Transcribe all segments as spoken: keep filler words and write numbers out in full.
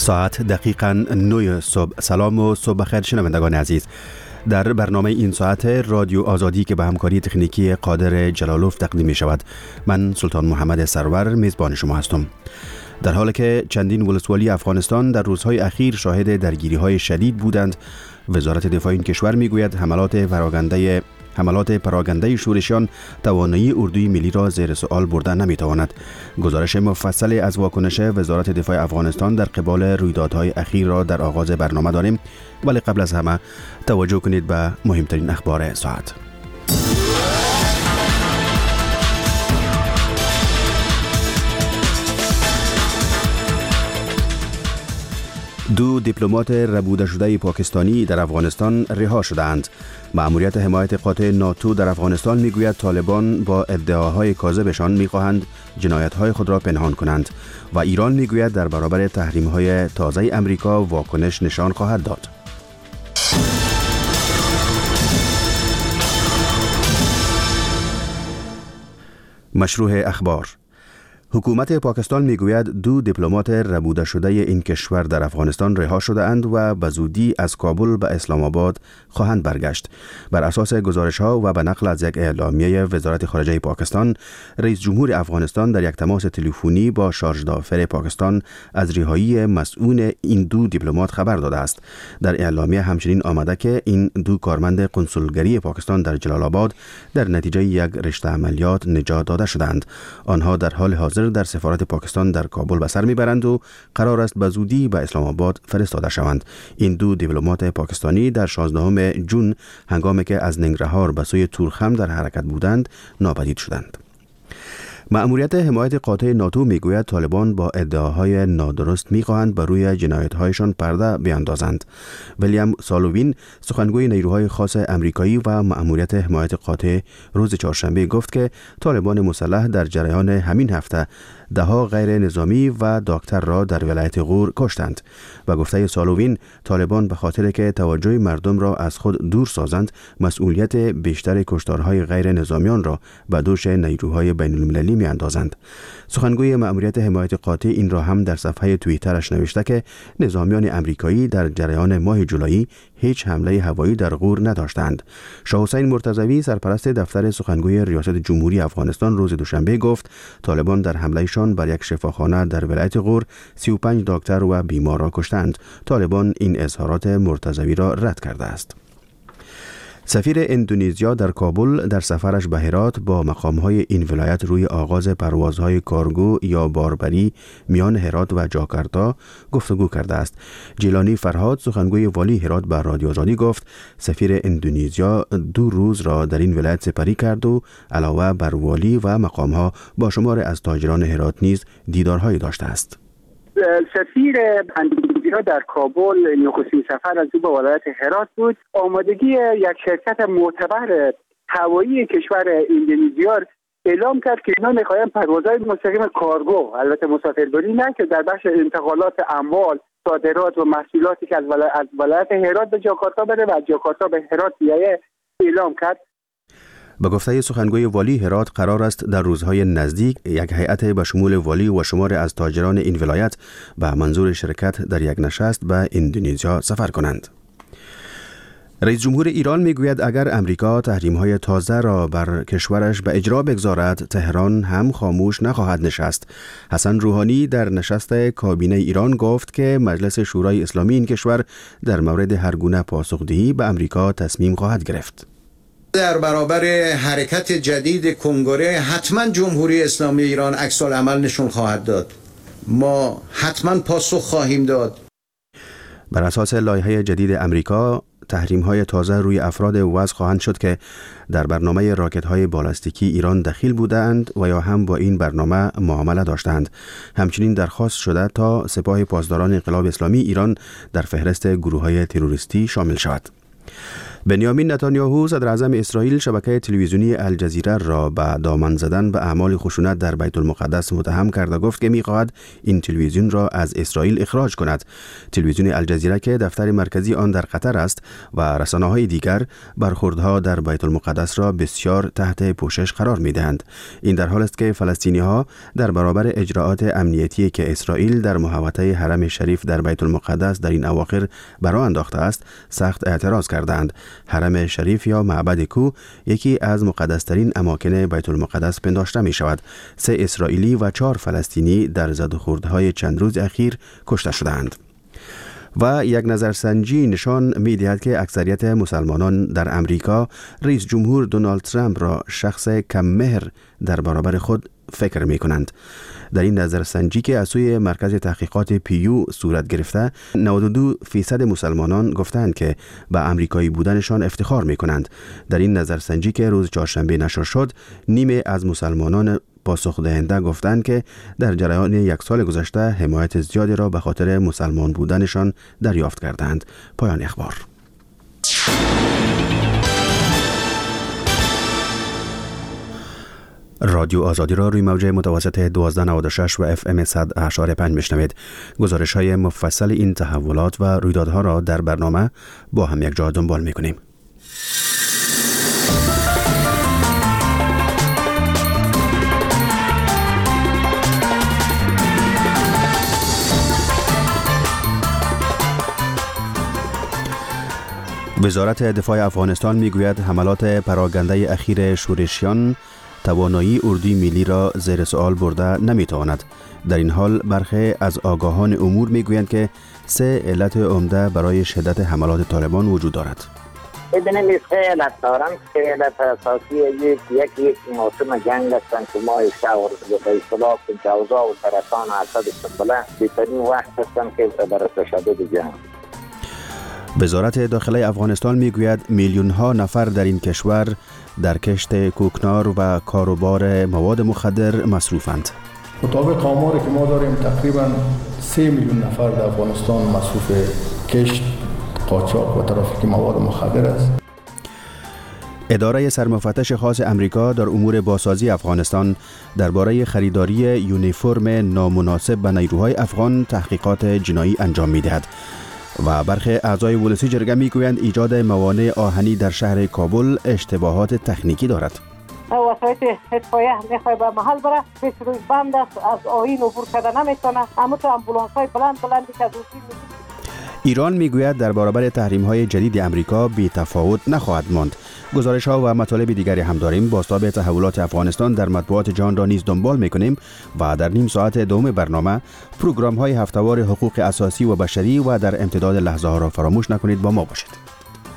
ساعت دقیقاً نه صبح. سلام و صبح بخیر شنوندگان عزیز. در برنامه این ساعت رادیو آزادی که به همکاری تکنیکی قادر جلالوف تقدیم می شود، من سلطان محمد سرور میزبان شما هستم. در حالی که چندین ولسوالی افغانستان در روزهای اخیر شاهد درگیری‌های شدید بودند، وزارت دفاع این کشور میگوید حملات پراگنده حملات پراگنده شورشیان توانایی اردوی ملی را زیر سوال برده نمیتواند. گزارش مفصل از واکنش وزارت دفاع افغانستان در قبال رویدادهای اخیر را در آغاز برنامه داریم، ولی قبل از همه توجه کنید به مهمترین اخبار ساعت. دو دیپلمات ربوده شده پاکستانی در افغانستان رها شدند. مأموریت حمایت قاطع ناتو در افغانستان میگوید طالبان با ادعاهای کاذبشان میخواهند جنایت‌های خود را پنهان کنند و ایران میگوید در برابر تحریم‌های تازه امریکا واکنش نشان خواهد داد. مشروع اخبار. حکومت پاکستان میگوید دو دیپلمات ربوده شده این کشور در افغانستان رها شده اند و به زودی از کابل به اسلام آباد خواهند برگشت. بر اساس گزارش ها و به نقل از یک اعلامیه وزارت خارجه پاکستان، رئیس جمهور افغانستان در یک تماس تلفنی با شارژ دافر پاکستان از رهایی مسئول این دو دیپلمات خبر داده است. در اعلامیه همچنین آمده که این دو کارمند قنسولگری پاکستان در جلال آباد در نتیجه یک رشته عملیات نجات داده شدند. آنها در حال حاضر در سفارت پاکستان در کابل به سر میبرند و قرار است به زودی به اسلام آباد فرستاده شوند. این دو دیپلمات پاکستانی در شانزدهم ژوئن هنگامی که از ننگرهار به سوی تورخم در حرکت بودند ناپدید شدند. مأموریت حمایت قاطع ناتو میگوید طالبان با ادعاهای نادرست میخواهند بر روی جنایت‌هایشان پرده بیاندازند. ویلیام سالوین، سخنگوی نیروهای خاص امریکایی و مأموریت حمایت قاطع، روز چهارشنبه گفت که طالبان مسلح در جریان همین هفته دهها غیر نظامی و دکتر را در ولایت غور کشتند. و گفته سالوین، طالبان به خاطر که توجه مردم را از خود دور سازند، مسئولیت بیشتر کشتارهای غیر نظامیان را به دوش نیروهای بین المللی می اندازند. سخنگوی مأموریت حمایت قاطع این را هم در صفحه توییترش نوشته که نظامیان امریکایی در جریان ماه جولای هیچ حمله هوایی در غور نداشتند. شاه حسین مرتضوی، سرپرست دفتر سخنگوی ریاست جمهوری افغانستان، روز دوشنبه گفت طالبان در حملهشان بر یک شفاخانه در ولایت غور سی و پنج دکتر و بیمار را کشتند. طالبان این اظهارات مرتضوی را رد کرده است. سفیر اندونزیا در کابل در سفرش به هرات با مقام‌های این ولایت روی آغاز پروازهای کارگو یا باربری میان هرات و جاکارتا گفتگو کرده است. جیلانی فرهاد، سخنگوی والی هرات، به رادیو آزادی گفت سفیر اندونزیا دو روز را در این ولایت سپری کرد و علاوه بر والی و مقام‌ها با شمار از تاجران هرات نیز دیدارهایی داشته است. سفیر اندونزیا در کابل نخستین سفر از او به ولایت هرات بود. آمادگی یک شرکت معتبر هوایی کشور اندونزیا اعلام کرد که اینا میخواهند پروازهای مستقیم کارگو، البته مسافربری نه، که در بخش انتقالات اموال، صادرات و محصولاتی که از ولایت هرات به جاکارتا بره و از جاکارتا به هرات بیایه اعلام کرد. به گفته سخنگوی والی هرات، قرار است در روزهای نزدیک یک هیئت به شمول والی و شمار از تاجران این ولایت به منظور شرکت در یک نشست به اندونزیا سفر کنند. رئیس جمهور ایران میگوید اگر امریکا تحریم‌های تازه را بر کشورش به اجرا بگذارد، تهران هم خاموش نخواهد نشست. حسن روحانی در نشست کابینه ایران گفت که مجلس شورای اسلامی این کشور در مورد هر گونه پاسخدهی به امریکا تصمیم خواهد گرفت. در برابر حرکت جدید کنگره حتما جمهوری اسلامی ایران عکس العمل نشون خواهد داد. ما حتما پاسخ خواهیم داد. بر اساس لایحه جدید امریکا، تحریم‌های تازه روی افراد وضع خواهند شد که در برنامه راکت‌های بالستیکی ایران دخیل بودند و یا هم با این برنامه معامله داشتند. همچنین درخواست شده تا سپاه پاسداران انقلاب اسلامی ایران در فهرست گروه‌های تروریستی شامل شود. بنیامین نتانیاهو صدر اعظم اسرائیل شبکه تلویزیونی الجزیره را به دامن زدن به اعمال خشونت در بیت المقدس متهم کرد و گفت که می‌خواهد این تلویزیون را از اسرائیل اخراج کند. تلویزیون الجزیره که دفتر مرکزی آن در قطر است و رسانه‌های دیگر برخوردها در بیت المقدس را بسیار تحت پوشش قرار می‌دهند. این در حالی است که فلسطینی‌ها در برابر اجراعات امنیتی که اسرائیل در محوطه حرم شریف در بیت المقدس در این اواخر برآ انداخته است سخت اعتراض کردند. حرم شریف یا معبد کو یکی از مقدس‌ترین اماکن بیت المقدس پنداشته می شود. سه اسرائیلی و چهار فلسطینی در زد و خوردهای چند روز اخیر کشته شدند. و یک نظرسنجی نشان می دهد که اکثریت مسلمانان در امریکا رئیس جمهور دونالد ترامپ را شخص کم مهر در برابر خود فکر می کنند. در این نظرسنجی که از سوی مرکز تحقیقات پیو صورت گرفته، نود و دو فیصد مسلمانان گفتند که به امریکایی بودنشان افتخار می کنند. در این نظرسنجی که روز چهارشنبه نشر شد، نیمه از مسلمانان پاسخ دهنده گفتند که در جریان یک سال گذشته حمایت زیادی را به خاطر مسلمان بودنشان دریافت کردند. پایان اخبار. رادیو آزادی را روی موج متوسط دوازده نود و شش و اف ام صد اشاره پنج میشنوید. گزارش های مفصل این تحولات و رویدادها را در برنامه با هم یک جا دنبال میکنیم. وزارت دفاع افغانستان میگوید حملات پراکنده اخیر شورشیان توانایی اردوی ملی را زیر سوال برده نمیتواند. در این حال برخی از آگاهان امور میگویند که سه علت عمده برای شدت حملات طالبان وجود دارد. ببینید سه علت دارن. سه علت اساسی یک یک یک موسم جنگ هستند که ما شاور به اصطلاح جوزا و سرطان اسد سنبله بهترین وقت هستند که برای تشدد جنگ. وزارت داخله افغانستان میگوید میلیون ها نفر در این کشور در کشت کوکنار و کاروبار مواد مخدر مصروفند. مطابق آماری که ما داریم تقریبا سه میلیون نفر در افغانستان مصروف کشت، قاچاق و ترافیک مواد مخدر است. اداره سرمفتش خاص امریکا در امور بازسازی افغانستان درباره خریداری یونیفرم نامناسب به نیروهای افغان تحقیقات جنایی انجام می‌دهد. و برخی اعضای ولسی جرگه میگویند ایجاد موانع آهنی در شهر کابل اشتباهات تکنیکی دارد. وسایط اطفائیه میخواد به محل بره، پیش روی بند است، از آیین عبور کرده نمیتونه. اما تو امبولانس‌های بلند بلندی که دوستی ایران میگوید در برابر تحریم‌های جدید امریکا بی تفاوت نخواهد ماند. گزارش‌ها و مطالب دیگری هم داریم. بازتاب تحولات افغانستان در مطبوعات جهان را نیز دنبال می‌کنیم و در نیم ساعت دوم برنامه پروگرام‌های هفته‌وار حقوق اساسی و بشری و در امتداد لحظه‌ها را فراموش نکنید. با ما باشید.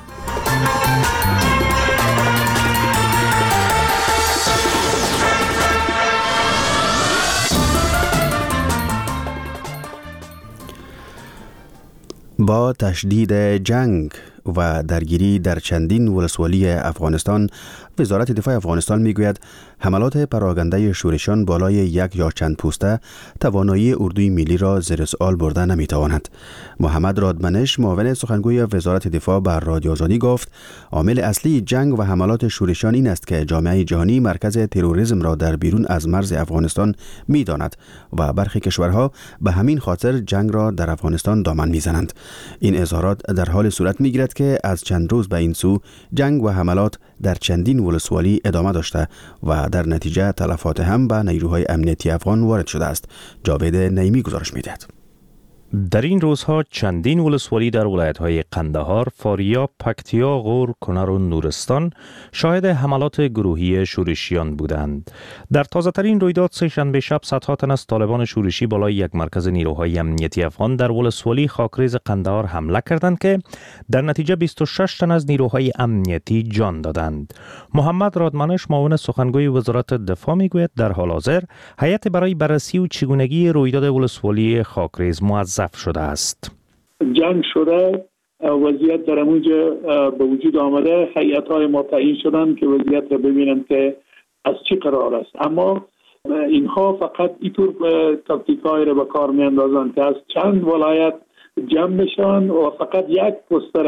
با تشدید جنگ و درگیری در چندین ولسوالی افغانستان، وزارت دفاع افغانستان میگوید حملات پراکنده شورشیان بالای یک یا چند پوسته توانایی اردوی ملی را زیر سوال برده نمیتواند. محمد رادمنش معاون سخنگوی وزارت دفاع بر رادیو آزادی گفت عامل اصلی جنگ و حملات شورشیان این است که جامعه جهانی مرکز تروریسم را در بیرون از مرز افغانستان میداند و برخی کشورها به همین خاطر جنگ را در افغانستان دامن میزنند. این اظهارات در حال صورت میگیرد که از چند روز به این سو جنگ و حملات در چندین ولسوالی ادامه داشته و در نتیجه تلفات هم به نیروهای امنیتی افغان وارد شده است. جاوید نعیمی گزارش می‌دهد. در این روزها چندین ولسوالی در ولایت‌های قندهار، فاریاب، پکتیا، غور، کنر و نورستان شاهد حملات گروهی شورشیان بودند. در تازه‌ترین رویداد سه‌شنبه شب صدها تن از طالبان شورشی بالای یک مرکز نیروهای امنیتی افغان در ولسوالی خاکریز قندهار حمله کردند که در نتیجه بیست و شش تن از نیروهای امنیتی جان دادند. محمد رادمنش معاون سخنگوی وزارت دفاع میگوید در حال حاضر هیئت برای بررسی و چگونگی رویداد ولسوالی خاکریز موظف شده است. جنگ شده، وضعیت در اونجا به وجود آمده، هیئت‌های ما تعیین شدن که وضعیت را ببینن که از چی قرار است. اما اینها فقط اینطور تاکتیک‌های را به کار می‌اندازند که از چند ولایت جمع بشن و فقط یک پست را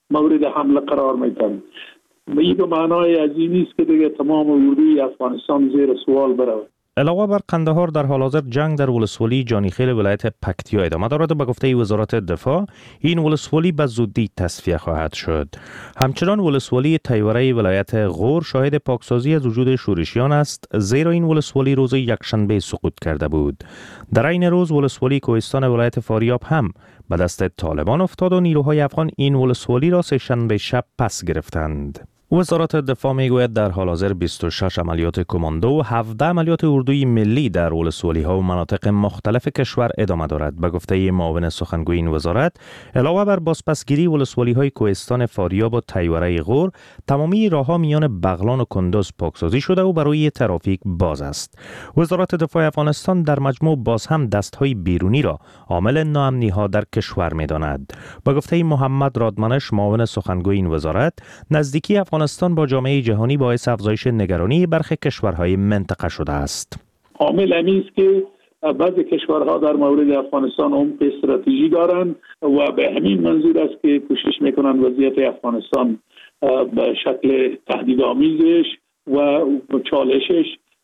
مورد حمله قرار میدن. این به معنای از این نیست که دیگه تمام اردوی افغانستان زیر سوال برود. علاوه بر قندهار، در حال حاضر جنگ در ولسوالی جانیخیل ولایت پکتیا ادامه دارد و به گفته وزارت دفاع این ولسوالی به زودی تصفیه خواهد شد. همچنان ولسوالی تیوره ولایت غور شاهد پاکسازی از وجود شورشیان است، زیرا این ولسوالی روز یکشنبه سقوط کرده بود. در این روز ولسوالی کوهستان ولایت فاریاب هم به دست طالبان افتاد و نیروهای افغان این ولسوالی را سه شنبه شب پس گرفتند. وزارت دفاع میگوید در حال حاضر بیست و شش عملیات کماندو و هفده عملیات اردوی ملی در ولسوالی ها و مناطق مختلف کشور ادامه دارد. به گفته معاون سخنگوی این وزارت، علاوه بر بازپسگیری ولسوالی های کوهستان فاریاب و تیوره غور، تمامی راهها میان بغلان و کندوز پاکسازی شده و برای ترافیک باز است. وزارت دفاع افغانستان در مجموع باز هم دستهای بیرونی را عامل ناامنی ها در کشور میداند. به گفته محمد رادمنش، معاون سخنگوی این وزارت، نزدیکی افغانستان با جامعه جهانی باعث افزایش نگرانی برخی کشورهای منطقه شده است. عامل این است که بعضی کشورها در مورد افغانستان عمق استراتژی دارند و به همین منظور است که کوشش میکنند وضعیت افغانستان به شکل تهدیدآمیزش و چالشش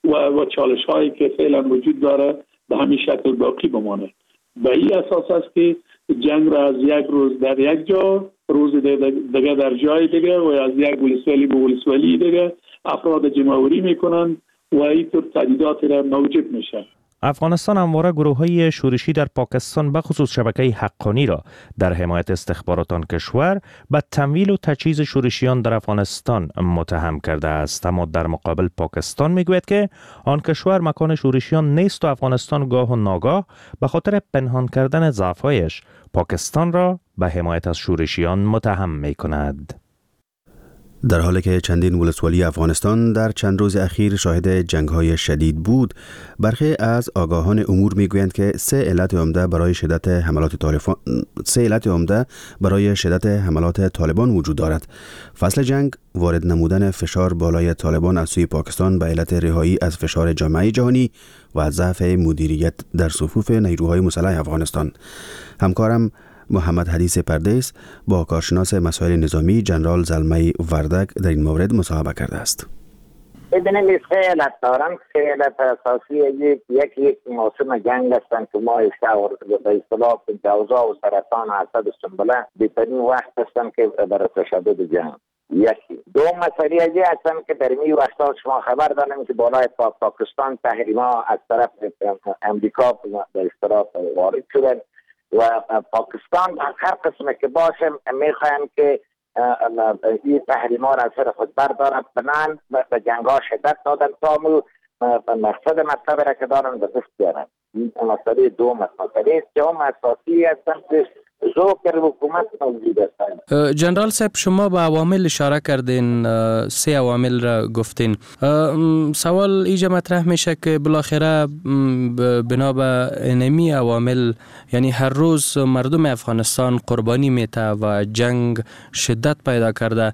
و چالش هایی که فعلا وجود داره به همین شکل باقی بماند. به این اساس است که جنگ را از یک روز در یک جا، روز دیگه در جای دیگه و از یک ولسوالی به ولسوالی دیگه افراد جمع‌آوری میکنن و اینطور تهدیدات را موجب میشه. افغانستان همواره گروه‌های شورشی در پاکستان به خصوص شبکه حقانی را در حمایت استخبارات آن کشور به تمویل و تجهیز شورشیان در افغانستان متهم کرده است، اما در مقابل پاکستان میگوید که آن کشور مکان شورشیان نیست و افغانستان گاه و ناگاه به خاطر پنهان کردن ضعف‌هایش پاکستان را به حمایت از شورشیان متهم می‌کند. در حالی که چندین ولسوالی افغانستان در چند روز اخیر شاهد جنگ‌های شدید بود، برخی از آگاهان امور میگویند که سه علت عمده برای شدت حملات طالبان سه علت عمده برای شدت حملات طالبان وجود دارد. فصل جنگ، وارد نمودن فشار بالای طالبان از سوی پاکستان به علت رهایی از فشار جامعه جهانی و ضعف مدیریت در صفوف نیروهای مسلح افغانستان. همکارم محمد حدیث پردیس با کارشناس مسائل نظامی جنرال زلمه وردک در این مورد مصاحبه کرده است. ببینید سه علت دارن. سه علت اساسی یک یک یک موسم جنگ هستند که ما اشتهار به اصطلاح جوزا و سرطان حسد سنبله بهترین وقت هستند که برای تشدد جنگ. یکی دو مسئله دیگه هستند که در این وقتا شما خبر داریم که بالای پا پاکستان تحریما از طرف امریکا به اصطلاح وارد شدن و پاکستان در هر قسمه که باشه میخواهند که این تحریما را از سر خود بردارند، بنان به جنگ ها شدت دادن تا مقصد مطلب را که دارن به دست بیارن. این مسئله دوم است. مسئله سوم اساسی هستند که ذوق حکومت موجود هستند. جنرال صاحب، شما به عوامل اشاره کردین، سه عوامل را گفتین. سوال اینجا مطرح میشه که بالاخره بنا به اینمی عوامل، یعنی هر روز مردم افغانستان قربانی میته و جنگ شدت پیدا کرده،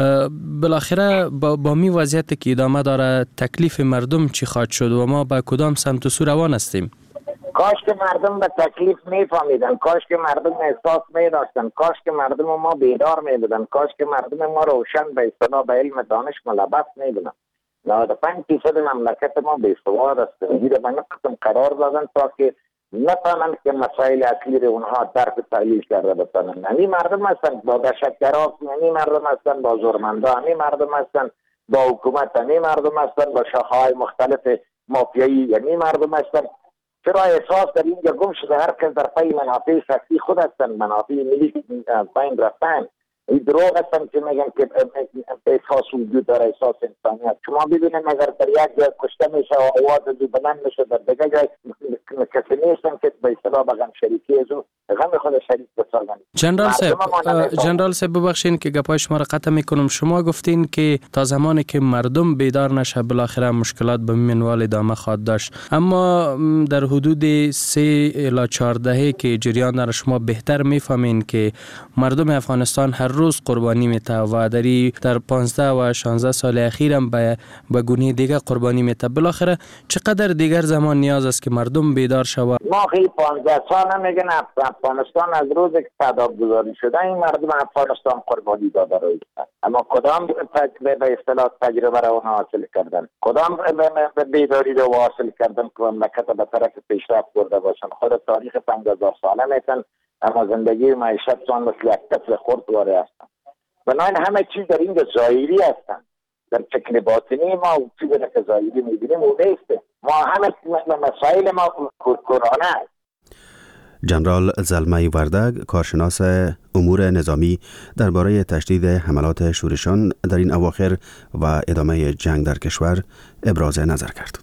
بالاخره با, با می وضعیت که ادامه داره تکلیف مردم چی خواهد شد و ما به کدام سمت و سو روان هستیم؟ کاش که مردم به تکلیف میفهمیدن، کاش که مردم احساس میداشتن، کاش که مردم ما بیدار میبودن، کاش که مردم ما روشن به اصطلاح به علم دانش ملبس میبودن. نود و پنج درصد مملکت ما بی‌سواد است. این رو به قسم قرار دادن تا که نتانند که مسائل اصلی رو اونها درک تحلیل کرده بتانند. یعنی مردم هستن با دهشتگرا، یعنی مردم هستن با زورمندا، یعنی مردم هستن با حکومت، یعنی مردم هستن با شاخه‌های مختلف مافیایی، یعنی مردم هستن. چرا احساس در اینجا گم شده هر کس در پای منافع شخصی خود هستن، منافع ملی پایین رفتن. این دروغ هستن که میگن که احساس وجود داره، احساس انسانیت. شما ببینید اگر در یک جای کشته میشه و آواز دو بلند میشه، در دیگه جای کسی نیستن که به اصطلاح بگن شریکی ازو غم خود شریک بسازن. جنرال صاحب، جنرال صاحب ببخشین که گپای شما را قطع میکنم. شما گفتین که تا زمانی که مردم بیدار نشه بالاخره مشکلات به منوال ادامه خواهد داشت، اما در حدود سه الی چهار دهه که جریان داره شما بهتر میفهمین که مردم افغانستان هر روز قربانی میته و دری در پانزده و شانزده سال اخیر هم به به گونه دیگه قربانی میته. بالاخره چقدر دیگر زمان نیاز است که مردم بیدار شود؟ ما خیلی پانزده سال نمیگن افغانستان از روز که تداب گذاری شده این مردم افغانستان قربانی داده روی اما کدام تجربه به اصطلاح تجربه را اونها حاصل کردن، کدام بیداری را حاصل کردن که مملکت به طرف پیشرفت برده باشن. خود تاریخ پنجاه ساله میتن اما زندگی و معیشتشان مثل یک طفل خرد واره هستن. بنابراین همه چیز در اینجا ظاهری هستن، در شکل باطنی ما و چیزی که ظاهری میبینیم او نیست. ما همه مسائل ما کورکورانه است. جنرال زلمه وردگ، کارشناس امور نظامی، درباره تشدید حملات شورشیان در این اواخر و ادامه جنگ در کشور ابراز نظر کرد.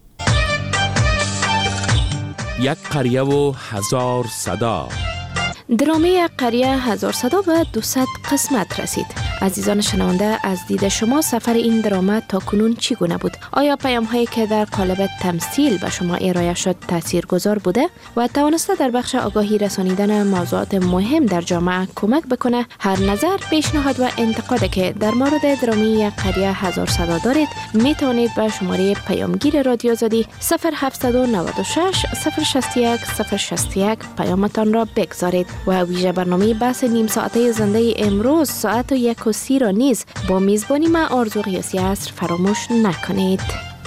یک قریه و هزار صدا. درامه قریه هزار صدا به دویست قسمت رسید. عزیزان شنونده، از دید شما سفر این درامه تا کنون چگونه بود؟ آیا پیام هایی که در قالب تمثیل به شما ارائه شد تاثیرگذار بوده و توانسته در بخش آگاهی رسانیدن موضوعات مهم در جامعه کمک بکنه؟ هر نظر، پیشنهاد و انتقادی که در مورد درامه قریه هزار صدا دارید می توانید به شماره پیامگیر رادیو آزادی صفر هفت نه شش صفر شش یک صفر شش یک پیامتان را بگذارید و ویژه برنامه بحث نیم ساعته زنده امروز ساعت یک و سی را نیز با میزبانی من آرزو قیاسی عصر فراموش نکنید.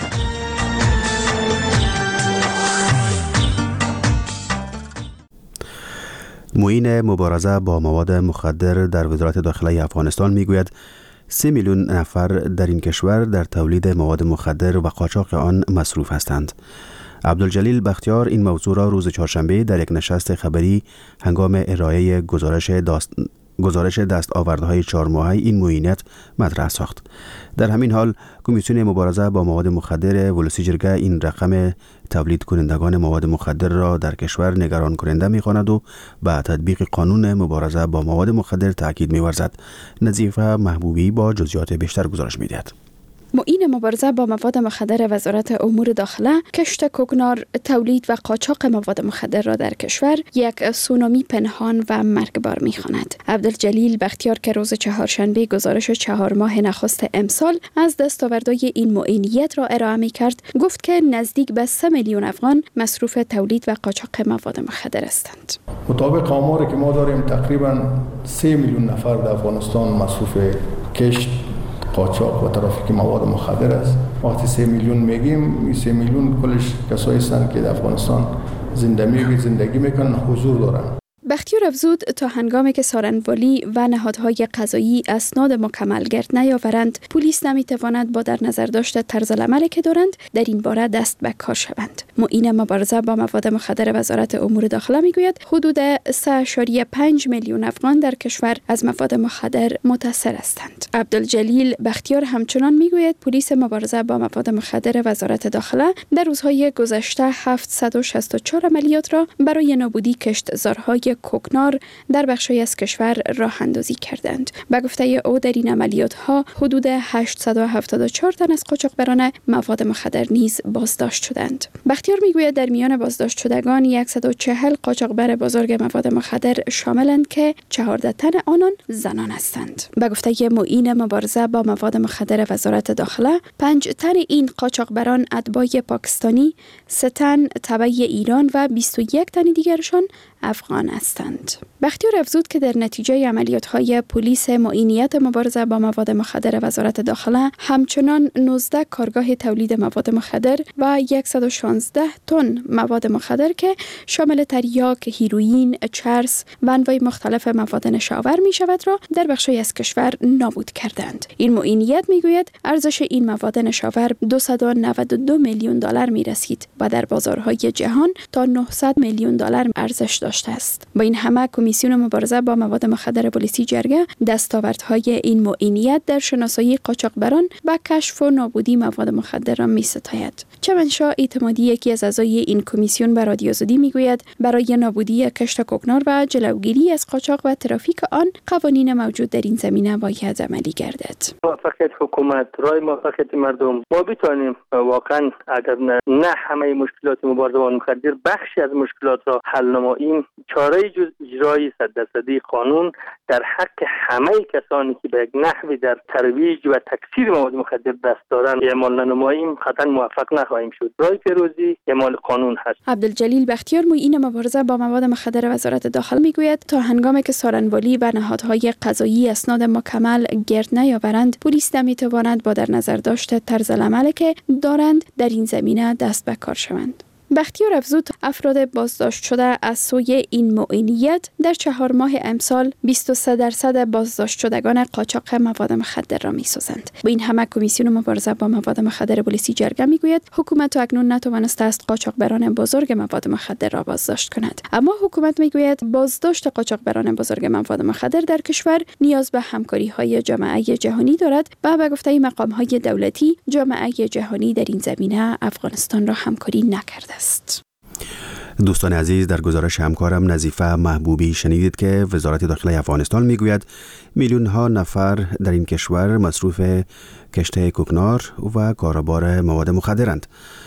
معین مبارزه با مواد مخدر در وزارت داخله افغانستان میگوید سه میلیون نفر در این کشور در تولید مواد مخدر و قاچاق آن مصروف هستند. عبدالجلیل بختیار این موضوع را روز چهارشنبه در یک نشست خبری هنگام ارائه گزارش داست گزارش دستاوردهای چهار ماهه این معینیت مطرح ساخت. در همین حال کمیسیون مبارزه با مواد مخدر ولسی جرگه این رقم تولید کنندگان مواد مخدر را در کشور نگران کننده می‌خواند و به تطبیق قانون مبارزه با مواد مخدر تاکید می‌ورزد. نظیفه محبوبی با جزئیات بیشتر گزارش می‌دهد. معین مبارزه با مواد مخدر وزارت امور داخله کشت کوکنار، تولید و قاچاق مواد مخدر را در کشور یک سونامی پنهان و مرگبار می‌خواند. عبدالجلیل بختیار که روز چهارشنبه گزارش چهار ماه نخست امسال از دستاوردهای این معینیت را ارائه می‌کرد، گفت که نزدیک به سه میلیون افغان مصروف تولید و قاچاق مواد مخدر هستند. مطابق آماری که ما داریم تقریباً سه میلیون نفر در افغانستان مصروف کشت، قاچاق و ترافیک مواد مخدر است. وقتی سه میلیون میگیم، این سه میلیون کلش کسایی هستند که در افغانستان زندگی زندگی میکنن، حضور دارن. بختیار افزود تا هنگامی که سارنوالی و نهادهای قضایی اسناد مکمل گرد نیاورند، پلیس نمیتواند با در نظر داشت طرز العملی که دارند در این باره دست به کار شوند. معین مبارزه با مواد مخدر وزارت امور داخله میگوید حدود سه ممیز پنج میلیون افغان در کشور از مواد مخدر متاثر هستند. عبدالجلیل بختیار همچنان میگوید پلیس مبارزه با مواد مخدر وزارت داخله در روزهای گذشته هفتصد و شصت و چهار عملیات را برای نابودی کشتزارهای کوکنار در بخشی از کشور راه اندازی کردند. به گفته او در این عملیات ها حدود هشتصد و هفتاد و چهار تن از قاچاقبران مواد مخدر نیز بازداشت شدند. بختیار میگوید در میان بازداشت شدگان صد و چهل قاچاقبر بزرگ مواد مخدر شاملند که چهارده تن آنان زنان هستند. به گفته معین مبارزه با مواد مخدر وزارت داخله، پنج تن این قاچاقبران اتباع پاکستانی، سه تن تبع ایران و بیست و یک تن دیگرشان افغان هستند. بختیار افزود که در نتیجه عملیات‌های پلیس معینیت مبارزه با مواد مخدر وزارت داخله همچنان نوزده کارگاه تولید مواد مخدر و صد و شانزده تن مواد مخدر که شامل تریاک، هیروئین، چرس و انواع مختلف مواد نشاور می شود را در بخشی از کشور نابود کردند. این معینیت می گوید ارزش این مواد نشاور دویست و نود و دو میلیون دلار می رسید و در بازارهای جهان تا نهصد میلیون دلار ارزش داشته است. با این همه کمیسیون مبارزه با مواد مخدر ولسی جرگه دستاوردهای این معینیت در شناسایی قاچاقبران و کشف و نابودی مواد مخدر را می ستاید. چمنشاه اعتمادی یکی از اعضای این کمیسیون به رادیو آزادی می گوید برای نابودی کشت کوکنار و جلوگیری از قاچاق و ترافیک آن قوانین موجود در این زمینه باید عملی گردد. موفقیت حکومت، رای موفقیت مردم، ما بتوانیم واقعا اگر نه, نه همه مشکلات مبارزه با مخدر، بخشی از مشکلات را حل نماییم، میکنیم چاره جز اجرای صد درصدی قانون در حق همه کسانی که به یک نحوی در ترویج و تکثیر مواد مخدر دست دارند اعمال ننماییم قطعا موفق نخواهیم شد. راه پیروزی اعمال قانون هست. عبدالجلیل بختیار معین مبارزه با مواد مخدر وزارت داخل میگوید تا هنگامی که سارنوالی و نهادهای قضایی اسناد مکمل گرد نیاورند، پلیس نمیتواند با در نظر داشته طرز العملی که دارند در این زمینه دست به کار شوند. بختیار افزود افراد بازداشت شده از سوی این معینیت در چهار ماه امسال بیست و سه درصد بازداشت شدگان قاچاق مواد مخدر را می‌سازند. با این همه کمیسیون مبارزه با مواد مخدر پلیسی جرگه میگوید حکومت تا اکنون نتوانسته است قاچاقبران بزرگ مواد مخدر را بازداشت کند. اما حکومت میگوید بازداشت قاچاقبران بزرگ مواد مخدر در کشور نیاز به همکاری‌های جامعه جهانی دارد و به گفته مقام‌های دولتی جامعه جهانی در این زمینه افغانستان را همکاری نکرده است. دوستان عزیز، در گزارش همکارم نظیفه محبوبی شنیدید که وزارت داخلی افغانستان میگوید میلیون ها نفر در این کشور مصروف کشت کوکنار و کاروبار مواد مخدرند.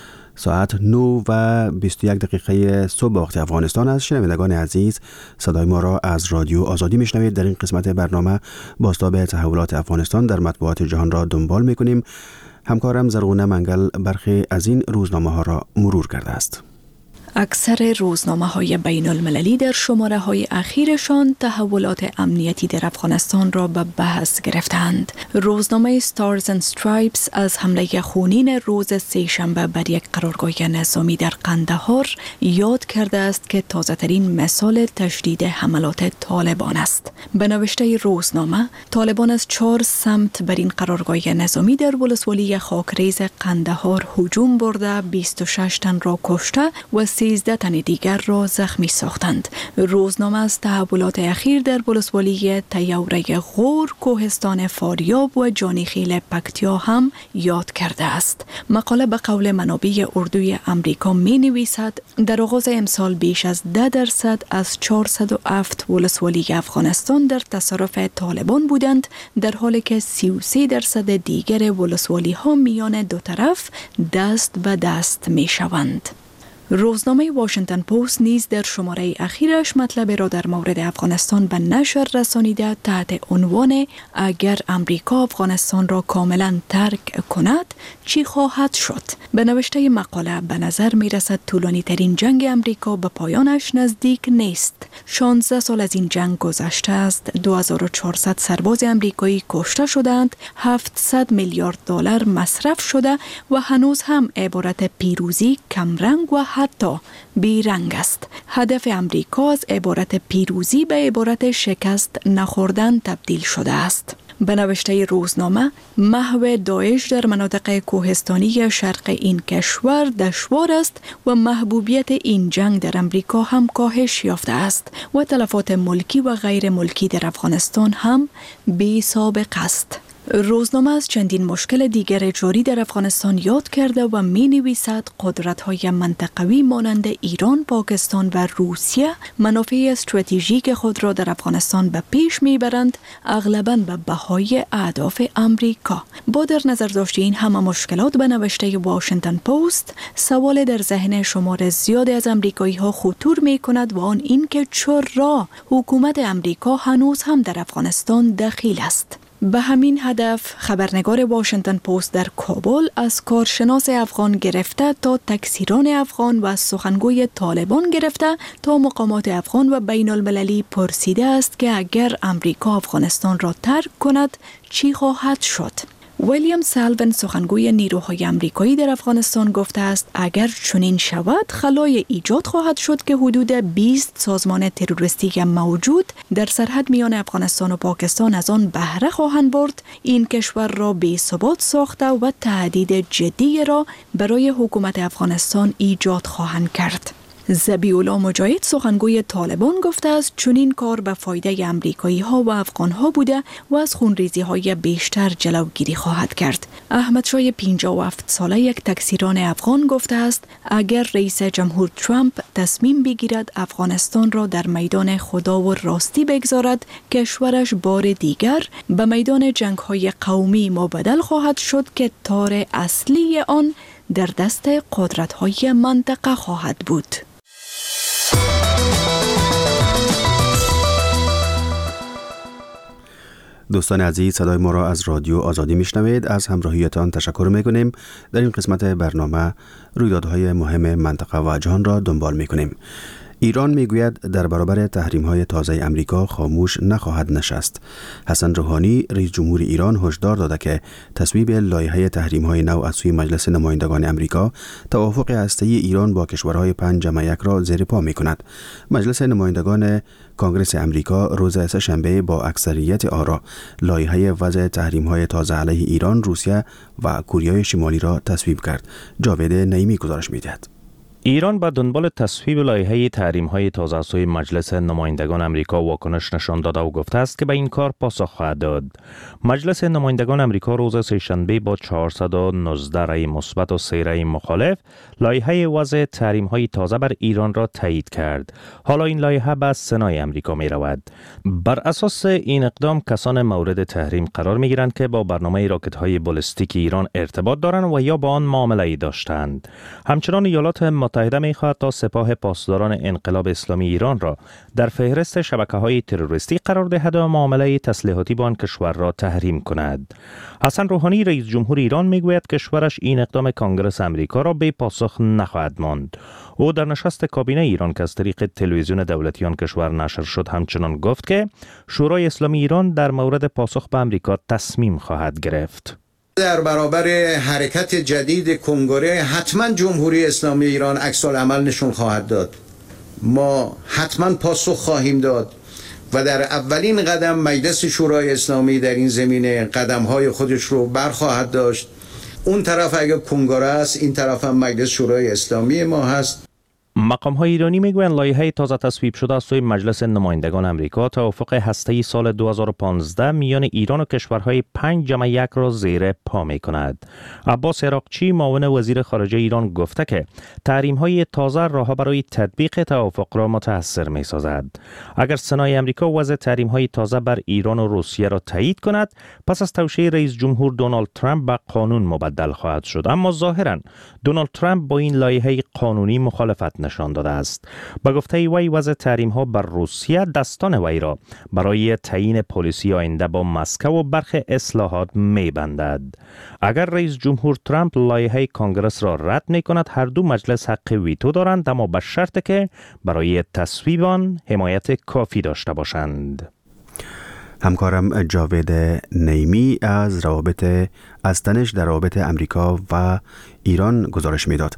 ساعت نه و بیست و یک دقیقه صبح وقت افغانستان است. شنوندگان عزیز، صدای ما را از رادیو آزادی میشنوید. در این قسمت برنامه بازتاب تحولات افغانستان در مطبوعات جهان را دنبال میکنیم. همکارم زرغونه منگل برخی از این روزنامه ها را مرور کرده است. اکثر روزنامه‌های بین المللی در شماره‌های اخیرشان تحولات امنیتی در افغانستان را به بحث گرفتند. روزنامه ستارز اند استرایپس از حمله خونین روز سه‌شنبه بر یک قرارگاه نظامی در قندهار یاد کرده است که تازه‌ترین مثال تشدید حملات طالبان است. به نوشته روزنامه، طالبان از چهار سمت بر این قرارگاه نظامی در ولسوالی خاکریز قندهار هجوم برده بیست و شش تن را کشته و سیزده تن دیگر را زخمی ساختند. روزنامه از تحولات اخیر در ولسوالی تیوره غور، کوهستان فاریاب و جانیخیل پکتیا هم یاد کرده است. مقاله به قول منابع اردوی امریکا می نویسد در آغاز امسال بیش از ده درصد از چهارصد و هفت ولسوالی افغانستان در تصرف طالبان بودند، در حالی که سی و سه درصد دیگر ولسوالی ها میان دو طرف دست به دست می شوند. روزنامه واشنگتن پست نیز در شماره اخیرش مطلب را در مورد افغانستان به نشر رسانیده تحت عنوان اگر امریکا افغانستان را کاملا ترک کند چی خواهد شد؟ به نوشته مقاله به نظر می رسد طولانی ترین جنگ امریکا به پایانش نزدیک نیست. شانزده سال از این جنگ گذشته است. دو هزار و چهارصد سرباز امریکایی کشته شدند، هفتصد میلیارد دلار مصرف شده و هنوز هم عبارت پیروزی کمرنگ و حتی بیرنگ است. هدف امریکا از عبارت پیروزی به عبارت شکست نخوردن تبدیل شده است. به نوشته روزنامه، محو داعش در مناطق کوهستانی شرق این کشور دشوار است و محبوبیت این جنگ در امریکا هم کاهش یافته است و تلفات ملکی و غیر ملکی در افغانستان هم بی سابقه است. روزنامه از چندین مشکل دیگر جاری در افغانستان یاد کرده و می نویسد قدرت‌های منطقوی مانند ایران، پاکستان و روسیه منافع استراتژیک خود را در افغانستان به پیش می برند، اغلباً به بهای اهداف امریکا. با در نظر داشت این همه مشکلات، به نوشته واشنگتن پست سوال در ذهن شمار زیادی از امریکایی ها خطور می کند و آن این که چرا حکومت امریکا هنوز هم در افغانستان دخیل است. به همین هدف خبرنگار واشنگتن پست در کابل از کارشناس افغان گرفته تا تکثیران افغان و سخنگوی طالبان گرفته تا مقامات افغان و بین المللی پرسیده است که اگر امریکا افغانستان را ترک کند چی خواهد شد؟ ویلیام سالون سخنگوی نیروهای امریکایی در افغانستان گفته است اگر چنین شود خلای ایجاد خواهد شد که حدود بیست سازمان تروریستی موجود در سرحد میان افغانستان و پاکستان از آن بهره خواهند برد، این کشور را بی‌ثبات ساخته و تهدید جدی را برای حکومت افغانستان ایجاد خواهند کرد. ذبیح‌الله مجاهد سخنگوی طالبان گفته است چنین کار به فایده امریکایی ها و افغان ها بوده و از خونریزی های بیشتر جلوگیری خواهد کرد. احمد شاه پنجاه و هفت ساله یک تکثیران افغان گفته است اگر رئیس جمهور ترامپ تصمیم بگیرد افغانستان را در میدان خدا و راستی بگذارد، کشورش بار دیگر به میدان جنگ های قومی مبدل خواهد شد که تار اصلی آن در دست قدرت های منطقه خواهد بود. دوستان عزیز، صدای ما را از رادیو آزادی میشنوید. از همراهیتان تشکر میکنیم. در این قسمت برنامه رویدادهای مهم منطقه و جهان را دنبال میکنیم. ایران میگوید در برابر تحریم‌های تازه امریکا خاموش نخواهد نشست. حسن روحانی رئیس جمهور ایران هشدار داده که تصویب لایحه تحریم‌های نو از سوی مجلس نمایندگان امریکا توافق هسته‌ای ایران با کشورهای پنج جمع یک را زیر پا می‌کند. مجلس نمایندگان کنگره امریکا روز سه‌شنبه با اکثریت آرا لایحه وضع تحریم‌های تازه علیه ایران، روسیه و کره شمالی را تصویب کرد. جاوید نعیمی گزارش می‌دهد. ایران به دنبال تصویب لایحه تحریم‌های تازه از سوی مجلس نمایندگان امریکا واکنش نشان داده و گفته است که به این کار پاسخ خواهد داد. مجلس نمایندگان امریکا روز سه‌شنبه با چهارصد و نوزده رأی مثبت و سه رأی مخالف لایحه وضع تحریم‌های تازه بر ایران را تایید کرد. حالا این لایحه به سنای امریکا می رود. بر اساس این اقدام کسان مورد تحریم قرار می گیرند که با برنامه راکت‌های بالستیک ایران ارتباط دارند و یا با آن معامله داشتند. همچنان ایالات متحده می‌خواهد تا سپاه پاسداران انقلاب اسلامی ایران را در فهرست شبکه‌های تروریستی قرار دهد و معامله تسلیحاتی با آن کشور را تحریم کند. حسن روحانی رئیس جمهور ایران میگوید کشورش این اقدام کنگره امریکا را بی پاسخ نخواهد ماند. او در نشست کابینه ایران که از طریق تلویزیون دولتی آن کشور نشر شد همچنان گفت که شورای اسلامی ایران در مورد پاسخ به امریکا تصمیم خواهد گرفت. در برابر حرکت جدید کنگره حتما جمهوری اسلامی ایران عکس العمل نشون خواهد داد. ما حتما پاسخ خواهیم داد و در اولین قدم مجلس شورای اسلامی در این زمینه قدم‌های خودش رو برخواهد داشت. اون طرف اگر کنگره است، این طرف هم مجلس شورای اسلامی ما هست. مقام‌های ایرانی میگویند لایحه تازه تصویب شده از سوی مجلس نمایندگان امریکا توافق هسته‌ای سال دو هزار و پانزده میان ایران و کشورهای پنج جمع یک را زیر پا می‌کند. عباس عراقچی معاون وزیر خارجه ایران گفته که تحریم‌های تازه راه برای تطبیق توافق را متأثر می‌سازد. اگر سنای امریکا وضع تحریم‌های تازه بر ایران و روسیه را تایید کند، پس از توشیح رئیس جمهور دونالد ترامپ به قانون مبدل خواهد شد. اما ظاهراً دونالد ترامپ با این لایحه قانونی مخالفت نشان داده است. با گفته وی وضع تحریم ها بر روسیه دستان وی را برای تعیین پلیسی آینده با مسکو و برخی اصلاحات می بندد. اگر رئیس جمهور ترامپ لایحه کنگرس را رد می کند، هر دو مجلس حق ویتو دارند، اما به شرط که برای تصویب آن حمایت کافی داشته باشند. همکارم جاوید نعیمی از روابط از تنش در روابط امریکا و ایران گزارش میداد.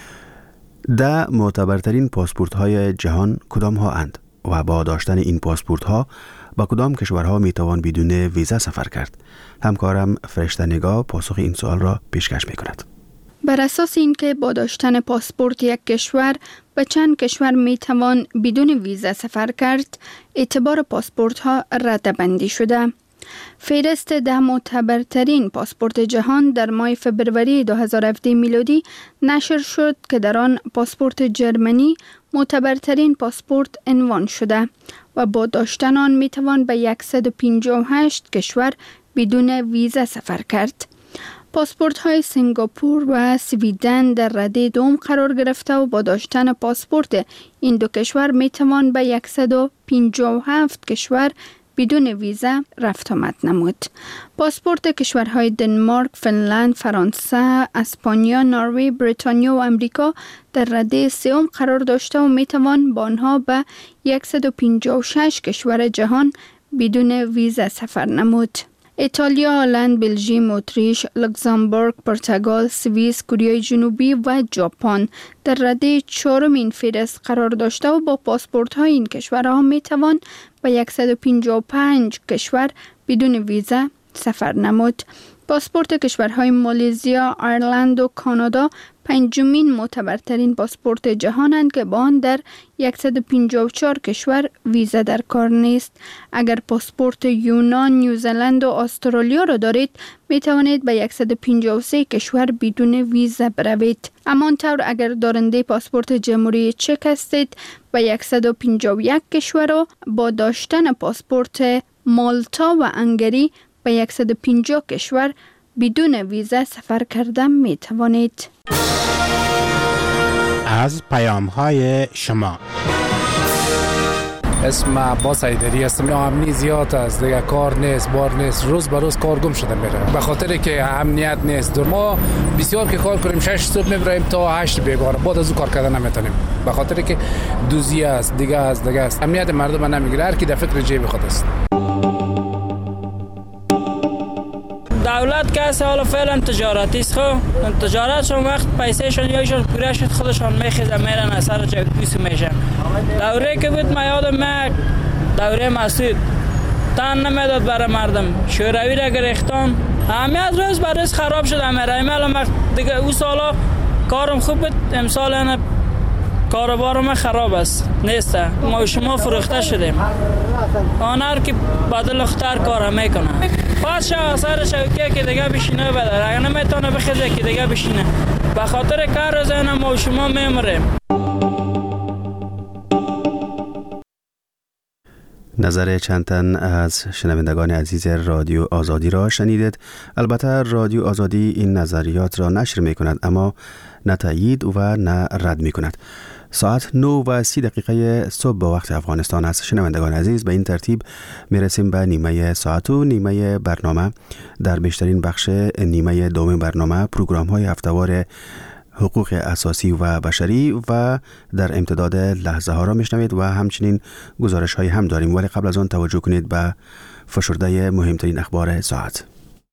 ده معتبرترین پاسپورت های جهان کدام ها اند و با داشتن این پاسپورت ها با کدام کشورها می توان بدون ویزا سفر کرد؟ همکارم فرشته نگاه پاسخ این سوال را پیشکش می کند. بر اساس اینکه با داشتن پاسپورت یک کشور به چند کشور می توان بدون ویزا سفر کرد، اعتبار پاسپورت ها رده‌بندی شده. فهرست ده معتبرترین پاسپورت جهان در ماه فبروری دو هزار و هفده میلادی نشر شد که در آن پاسپورت جرمنی معتبرترین پاسپورت عنوان شده و با داشتن آن می توان به صد و پنجاه و هشت کشور بدون ویزا سفر کرد. پاسپورت های سنگاپور و سویدن در رده دوم قرار گرفته و با داشتن پاسپورت این دو کشور می توان به صد و پنجاه و هفت کشور بدون ویزا رفت آمد نمود. پاسپورت کشورهای دنمارک، فنلند، فرانسه، اسپانیا، نروژ، بریتانیا و امریکا در رده سوم قرار داشته و می توان با آنها به صد و پنجاه و شش کشور جهان بدون ویزا سفر نمود. ایتالیا، هلند، بلژیم، اتریش، لوکزامبورگ، پرتغال، سوئیس، کره جنوبی و ژاپن در رده چهارم این فهرست قرار داشته و با پاسپورت های این کشورها می توان به صد و پنجاه و پنج کشور بدون ویزا سفر نمود. پاسپورت کشورهای مالزیا، ایرلند و کانادا پنجمین معتبرترین پاسپورت جهانند که با آن در صد و پنجاه و چهار کشور ویزا در کار نیست. اگر پاسپورت یونان، نیوزلند و استرالیا را دارید، می توانید به صد و پنجاه و سه کشور بدون ویزا بروید. همانطور اگر دارنده پاسپورت جمهوری چک هستید، به صد و پنجاه و یک کشور و با داشتن پاسپورت مالتا و هنگری به صد و پنجاه کشور بدون ویزا سفر کردن می توانید. از پیام های شما اسم عباس حیدری هستم. امنی زیاد است دیگه، کار نیست، بار نیست، روز به روز کار گم شده میره به خاطر که امنیت نیست. ما بسیار که کار کنیم شش صبح میبریم تا هشت بیگانه، بعد از اون کار کردن نمیتونیم به خاطر که دوزی است دیگه است دیگه است. امنیت مردم نمیگیره، هر کی در فکر جیب خود است. دولت که حالا فعلا تجارتی است، خب تجارتشون وقت پیسهشون یایشون پوره شد خودشون میخیزن میرن اثر چه پیس میشن. دوره که بود ما یادم من دوره مسعود تن نمیداد برای مردم، شوروی را گرفتن، همه روز بر روز خراب شد. همه الان دیگه اون سالا کارم خوب بود، امسال انا کاروبارم خراب است نیست. ما شما فروخته شدیم، آنهر که بدل اختر کار میکنه پادشاه اثر شوکیه که دیگه بشینه بداره، اگه نمیتونه بخیزه که دیگه بشینه به خاطر کار روز اینا ما شما میمریم. نظر چند تن از شنوندگان عزیز رادیو آزادی را شنیدید. البته رادیو آزادی این نظریات را نشر می کند، اما نه تایید و نه رد می کند. ساعت نه و سی دقیقه صبح به وقت افغانستان است. شنوندگان عزیز، به این ترتیب می رسیم به نیمه ساعت و نیمه برنامه. در بیشترین بخش نیمه دوم برنامه پروگرام های هفته‌وار حقوق اساسی و بشری و در امتداد لحظه ها را میشنوید و همچنین گزارش های هم داریم، ولی قبل از آن توجه کنید به فشرده مهمترین اخبار ساعت.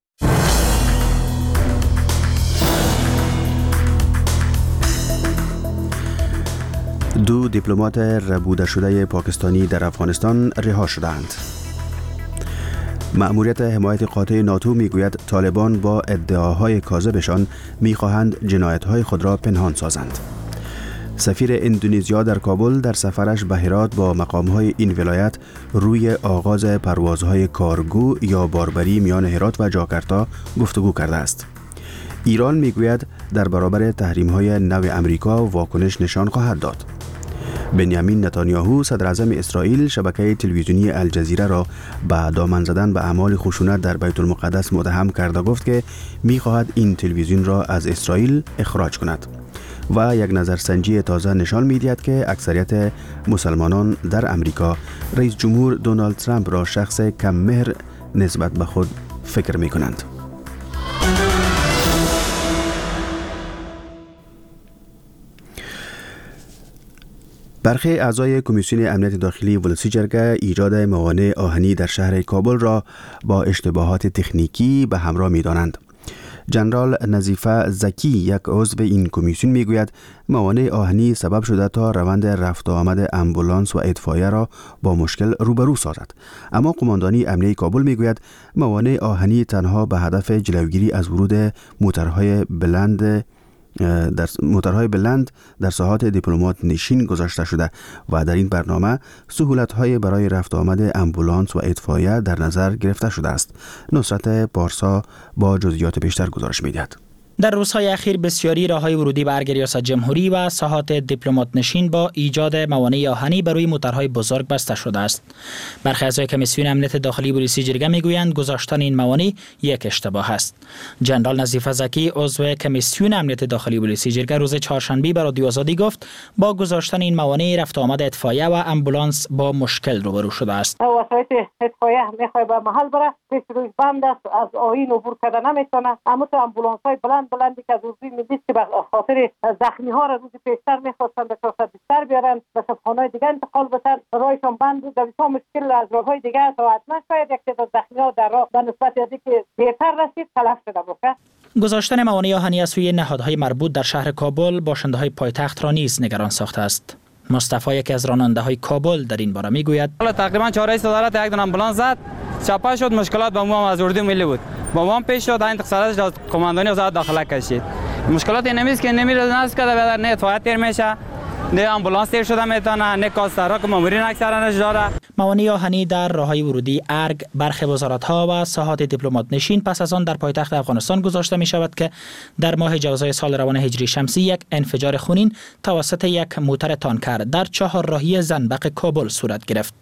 دو دیپلمات ربوده شده پاکستانی در افغانستان رها شدند. مأموریت حمایت قاطع ناتو میگوید طالبان با ادعاهای کاذبشان میخواهند جنایت‌های خود را پنهان سازند. سفیر اندونزیا در کابل در سفرش به هرات با مقام‌های این ولایت روی آغاز پروازهای کارگو یا باربری میان هرات و جاکارتا گفتگو کرده است. ایران میگوید در برابر تحریم‌های نو امریکا واکنش نشان خواهد داد. بنیامین نتانیاهو صدر اعظم اسرائیل شبکه تلویزیونی الجزیره را به دامن زدن به اعمال خشونت در بیت المقدس متهم کرده گفت که می‌خواهد این تلویزیون را از اسرائیل اخراج کند. و یک نظرسنجی تازه نشان می‌دهد که اکثریت مسلمانان در امریکا رئیس جمهور دونالد ترامپ را شخص کم مهر نسبت به خود فکر می‌کنند. برخی اعضای کمیسیون امنیت داخلی ولسی جرگه ایجاد موانع آهنی در شهر کابل را با اشتباهات تکنیکی به همراه می‌دانند. جنرال نظیفه زکی، یک عضو این کمیسیون، میگوید موانع آهنی سبب شده تا روند رفت و آمد امبولانس و اطفائیه را با مشکل روبرو سازد. اما قماندانی امنیه کابل میگوید موانع آهنی تنها به هدف جلوگیری از ورود موترهای بلند در موترهای بلند در ساحات دیپلمات نشین گذاشته شده و در این برنامه سهولت‌های برای رفت آمد امبولانس و اطفائیه در نظر گرفته شده است. نصرت پارسا با جزئیات بیشتر گزارش می‌دهد. در روزهای اخیر بسیاری راههای ورودی به ارگ ریاست جمهوری و ساحات دیپلمات نشین با ایجاد موانع آهنی بر روی موترهای بزرگ بسته شده است. برخی اعضای کمیسیون امنیت داخلی ولسی جرگه میگویند گذاشتن این موانع یک اشتباه است. جنرال نظیفه زکی، عضو کمیسیون امنیت داخلی ولسی جرگه، روز چهارشنبه به رادیو آزادی گفت با گذاشتن این موانع رفت آمد اطفائیه و امبولانس با مشکل روبرو شده است. وسایل اطفائیه میخواد به محل بره، پیش روی بند است، از آیین عبور کردن نمیتونه. اما تو امبولانس‌های بلند بلندی که از اردوی میدید که به خاطر زخمی ها را روز پیشتر میخواستن به چهارصد بیستر بیارن، به شفاخانه‌های دیگه انتقال بدن، راهشان بند بود. دویسا مشکل از راههای دیگه است و حتما شاید یک تعداد زخمی ها در راه به نسبت از اینکه دیرتر رسید تلف شده باشه. گذاشتن موانع آهنی از سوی نهادهای مربوط در شهر کابل باشنده‌های پایتخت را نیز نگران ساخته است. مصطفی، یکی از راننده‌های کابل، در این باره میگوید حالا تقریبا چهار صدارت یک دونه امبولانس زد، چپا شد، مشکلات با ما از اردو ملی بود، با ما پیش شد، این تقصیرش از قماندانی وزارت داخله کشید. مشکلات نمیست که نمیره ناس کرده بدر نه اطفائیه تیر میشه، نه امبولانس تیر شده میتونه، نه کاسترها که مامورین اکثرا نش داره. موانع آهنی در راههای ورودی ارگ، برخی وزارت‌ها و ساحات دیپلمات نشین پس از آن در پایتخت افغانستان گذاشته می شود که در ماه جوزای سال روان هجری شمسی یک انفجار خونین توسط یک موتر تانکر در چهار راهی زنبق کابل صورت گرفت.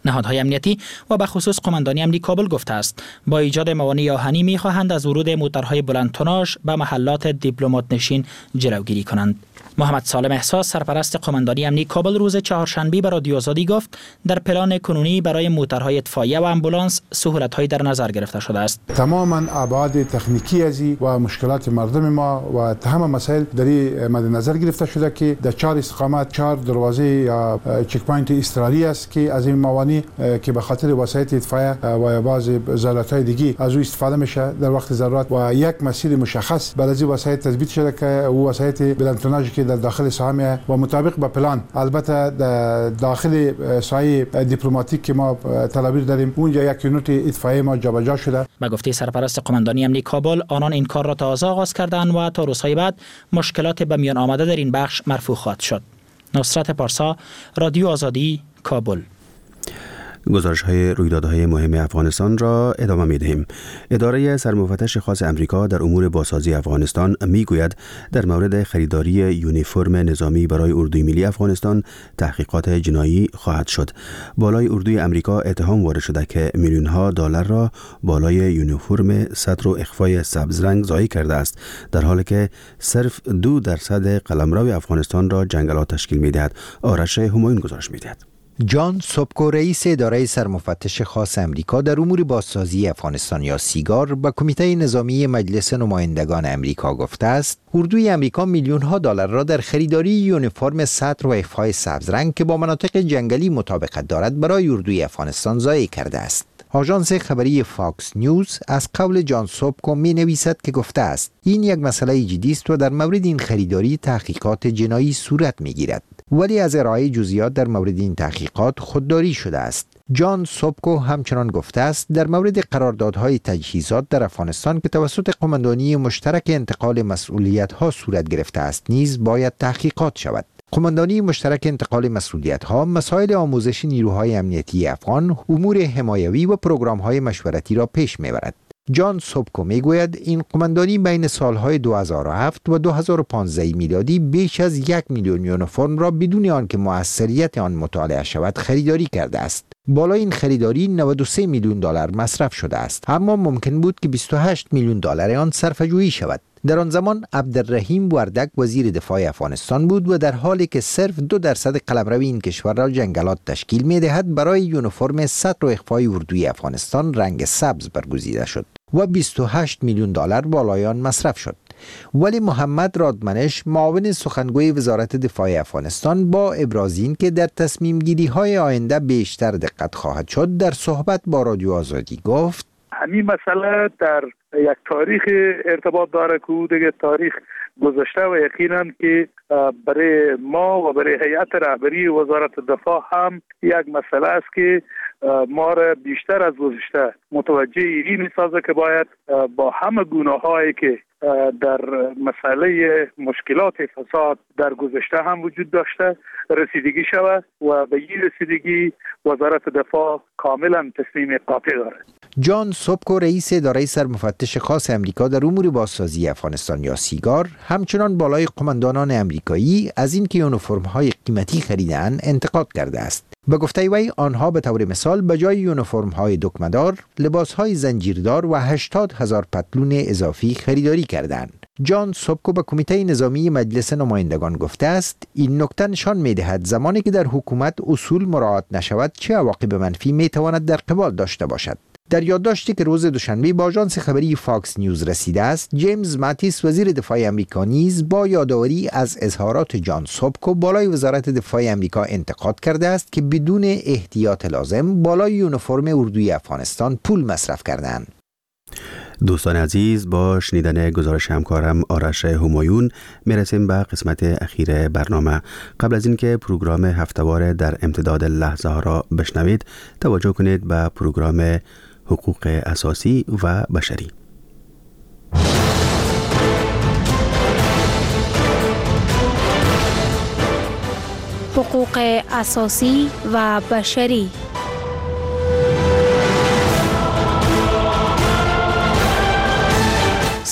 نهادهای امنیتی و به خصوص قماندانی امنیتی کابل گفته است با ایجاد موانع آهنی می‌خواهند از ورود موترهای بلند توناژ به محلات دیپلمات نشین جلوگیری کنند. محمد سالم احساس سرپرست قماندانی امنیتی کابل روز چهارشنبه به رادیو آزادی گفت در پلان کنونی برای موترهای اطفائیه و امبولانس سهولت‌هایی در نظر گرفته شده است. تماما ابعاد تکنیکی ازی و مشکلات مردم ما و تمام مسائل در مد نظر گرفته شده که در چهار استقامت چهار دروازه یا چک پوینت اضطراری است که از این موانع که به خاطر وسایل اطفائیه و بعض ضرورت‌های دیگه از او استفاده میشه در وقت ضرورت و یک مسیر مشخص برای از وسایل تثبیت شده که او وسایل بلند توناژی که در داخل ساحه و مطابق با پلان البته در داخل ساحه دیپلماتیک که ما تدابیر داریم اونجا یک یونیت اطفائیه ما جابجا شده. به گفته سرپرست قماندانی امنیتی کابل آنان این کار را تازه آغاز کردند و تا روزهای بعد مشکلات به میان آمده در این بخش مرفوع خواهد شد. نصرت پارسا، رادیو آزادی، کابل. گزارش های رویدادهای مهم افغانستان را ادامه می دهیم. اداره سرمفتش خاص امریکا در امور بازسازی افغانستان می گوید در مورد خریداری یونیفرم نظامی برای اردوی ملی افغانستان تحقیقات جنایی خواهد شد. بالای اردوی امریکا اتهام وارد شده که میلیون ها دلار را بالای یونیفرم سطر و اخفای سبز رنگ ضایع کرده است، در حالی که صرف دو درصد قلمرو افغانستان را جنگلات تشکیل می دهد. آرش همایون گزارش می دهد. جان سوبکو رئیس اداره سرمفتش خاص امریکا در امور بازسازی افغانستان یا سیگار به کمیته نظامی مجلس نمایندگان امریکا گفته است اردوی امریکا میلیون ها دلار را در خریداری یونیفرم سطر و اخفای سبز رنگ که با مناطق جنگلی مطابقت دارد برای اردوی افغانستان ضایع کرده است. آژانس خبری فاکس نیوز از قول جان سوبکو می نویسد که گفته است این یک مسئله جدی است و در مورد این خریداری تحقیقات جنایی صورت می گیرد، ولی از ارائه جزئیات در مورد این تحقیقات خودداری شده است. جان سوبکو همچنان گفته است در مورد قراردادهای تجهیزات در افغانستان که توسط قماندانی مشترک انتقال مسئولیت‌ها صورت گرفته است نیز باید تحقیقات شود. قماندانی مشترک انتقال مسئولیت‌ها مسائل آموزش نیروهای امنیتی افغان، امور حمایوی و پروگرام‌های مشورتی را پیش می‌برد. جان سوبکو میگوید این قماندانی بین سالهای دو هزار و هفت و دو هزار و پانزده میلادی بیش از یک میلیون یونیفرم را بدون آنکه موثریت آن مطالعه شود خریداری کرده است. بالای این خریداری نود و سه میلیون دلار مصرف شده است، اما ممکن بود که بیست و هشت میلیون دلار آن صرفه‌جویی شود. در آن زمان عبدالرحیم وردک وزیر دفاع افغانستان بود و در حالی که صرف دو درصد قلمرو این کشور را جنگلات تشکیل می‌دهد برای یونیفرم سطر و اخفای اردوی افغانستان رنگ سبز برگزیده شد و بیست و هشت میلیون دلار بالای آن مصرف شد. ولی محمد رادمنش معاون سخنگوی وزارت دفاع افغانستان با ابراز این که در تصمیم گیری های آینده بیشتر دقت خواهد شد در صحبت با رادیو آزادی گفت همین مسئله در یک تاریخ ارتباط داره که دیگه تاریخ گذشته و یقینا که برای ما و برای هیئت رهبری وزارت دفاع هم یک مسئله است که ما را بیشتر از گذشته متوجه این می‌سازه که باید با همه گناهایی که در مسئله مشکلات فساد در گذشته هم وجود داشته رسیدگی شود و به این رسیدگی وزارت دفاع کاملا تصمیم قاطع دارد. جان سوبکو رئیس اداره سرمفتش خاص امریکا در امور بازسازی افغانستان یا سیگار همچنان بالای قماندانان امریکایی از اینکه یونیفرم‌های قیمتی خریدن انتقاد کرده است. به گفته وی آنها به طور مثال به جای یونیفرم‌های دکمه‌دار لباس‌های زنجیردار و هشتاد هزار پتلون اضافی خریداری کردند. جان سوبکو به کمیته نظامی مجلس نمایندگان گفته است این نکته نشان می‌دهد زمانی که در حکومت اصول مراعات نشود چه عواقب منفی می‌تواند در قبال داشته باشد. در یادداشتی که روز دوشنبه با آژانس خبری فاکس نیوز رسیده است، جیمز ماتیس وزیر دفاع آمریکا نیز با یادآوری از اظهارات جان سوبکو بالای وزارت دفاع آمریکا انتقاد کرده است که بدون احتیاط لازم بالای یونیفرم اردوی افغانستان پول مصرف کردند. دوستان عزیز، با شنیدن گزارش همکارم آرش همایون میرسیم به قسمت اخیر برنامه. قبل از اینکه پروگرام هفته‌وار در امتداد لحظه ها را بشنوید، توجه کنید به پروگرام حقوق اساسی و بشری. حقوق اساسی و بشری.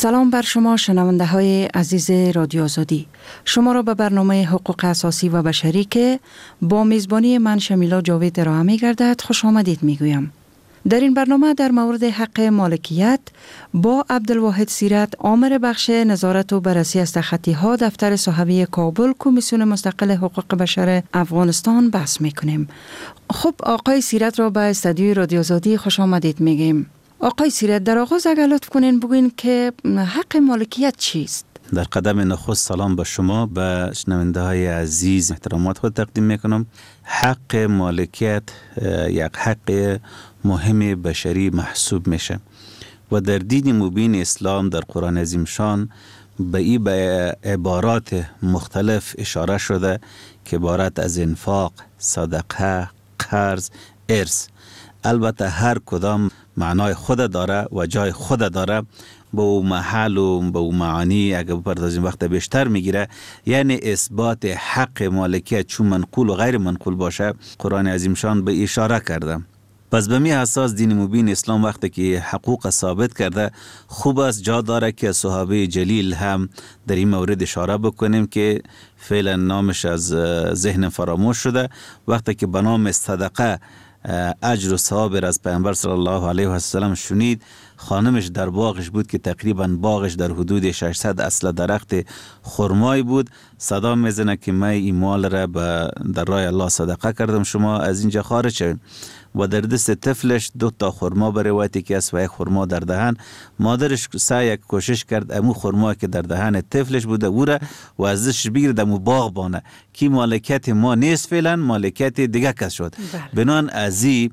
سلام بر شما شنونده های عزیز رادیو آزادی. شما را به برنامه حقوق اساسی و بشری که با میزبانی من شمیلا جاوید ارائه می گردد خوش آمدید می گویم. در این برنامه در مورد حق مالکیت با عبدالواحد سیرت، آمر بخش نظارت و بررسی از تخطی ها دفتر صحوی کابل کمیسیون مستقل حقوق بشر افغانستان بحث می کنیم. خب آقای سیرت را به استودیوی رادیو آزادی خوش آمدید می گویم. آقای سیرت، در آغاز اگر لطف کنین بگوین که حق مالکیت چیست؟ در قدم نخست سلام به شما، به شنونده های عزیز احترامات خود تقدیم میکنم. حق مالکیت یک حق مهم بشری محسوب میشه و در دین مبین اسلام در قرآن عظیم شان به این به عبارات مختلف اشاره شده که عبارت از انفاق، صدقه، قرض، ارث. البته هر کدام معنای خود داره و جای خود داره، با او محل و با او معانی اگر بپردازیم وقت بیشتر میگیره. یعنی اثبات حق مالکیت چون منقول و غیر منقول باشه قرآن عظیم شان به اشاره کرده. پس به می اساس دین مبین اسلام وقتی که حقوق ثابت کرده، خوب است جا داره که صحابه جلیل هم در این مورد اشاره بکنیم که فعلا نامش از ذهن فراموش شده. وقتی که به نام صدقه اجر و ثواب از پیامبر صلی الله علیه و سلم شنید، خانمش در باغش بود که تقریبا باغش در حدود ششصد اصل درخت خرمای بود. صدا میزنه که من این مال را در راه الله صدقه کردم، شما از اینجا خارج شوید. و در دست طفلش دو تا خرما به روایتی که است و یک خرما در دهن. مادرش سعی کوشش کرد امو خرما که در دهن طفلش بوده او را و ازش بگیرد امو باغ بانه که مالکیت ما نیست، فعلا مالکیت دیگه کس شد. بنان ازی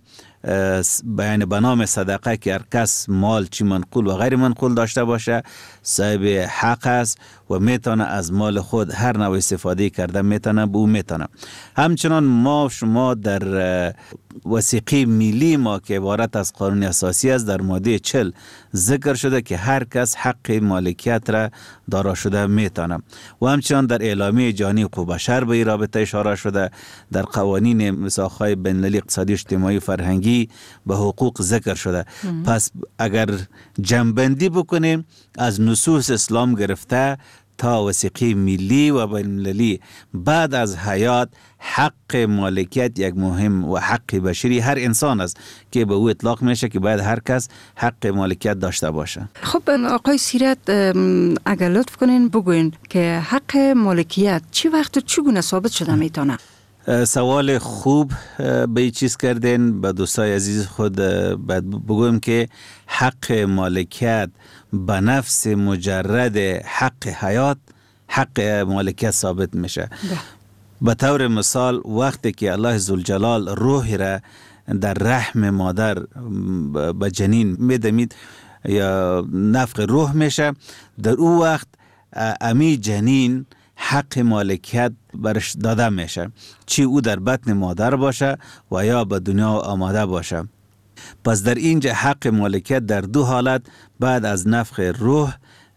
بیان به نام صدقه که هر کس مال چی منقول و غیر منقول داشته باشه صاحب حق است و میتونه از مال خود هر نوع استفاده کرده میتونه به او میتونه. همچنان ما شما در وثیقه ملی ما که عبارت از قانون اساسی است در ماده چهل ذکر شده که هر کس حق مالکیت را دارا شده میتونه و همچنان در اعلامیه جهانی حقوق بشر به این رابطه اشاره شده. در قوانین میثاق‌های بین‌المللی اقتصادی اجتماعی فرهنگی به حقوق ذکر شده. ام. پس اگر جمع‌بندی بکنیم از نصوص اسلام گرفته تا وثیقه ملی و بین‌المللی بعد از حیات، حق مالکیت یک مهم و حق بشری هر انسان است که به او اطلاق میشه که باید هر کس حق مالکیت داشته باشه. خب آقای سیرت، اگر لطف کنین بگوین که حق مالکیت چی وقت و چگونه ثابت شده میتونه؟ سوال خوب به این چیز کردین. به دوستای عزیز خود بگویم که حق مالکیت به نفس مجرد حق حیات حق مالکیت ثابت میشه. به طور مثال وقتی که الله ذوالجلال روح را در رحم مادر به جنین میدمید یا نفخ روح میشه، در او وقت امی جنین حق مالکیت برش داده میشه، چی او در بطن مادر باشه و یا به دنیا آماده باشه. پس در اینجا حق مالکیت در دو حالت بعد از نفخ روح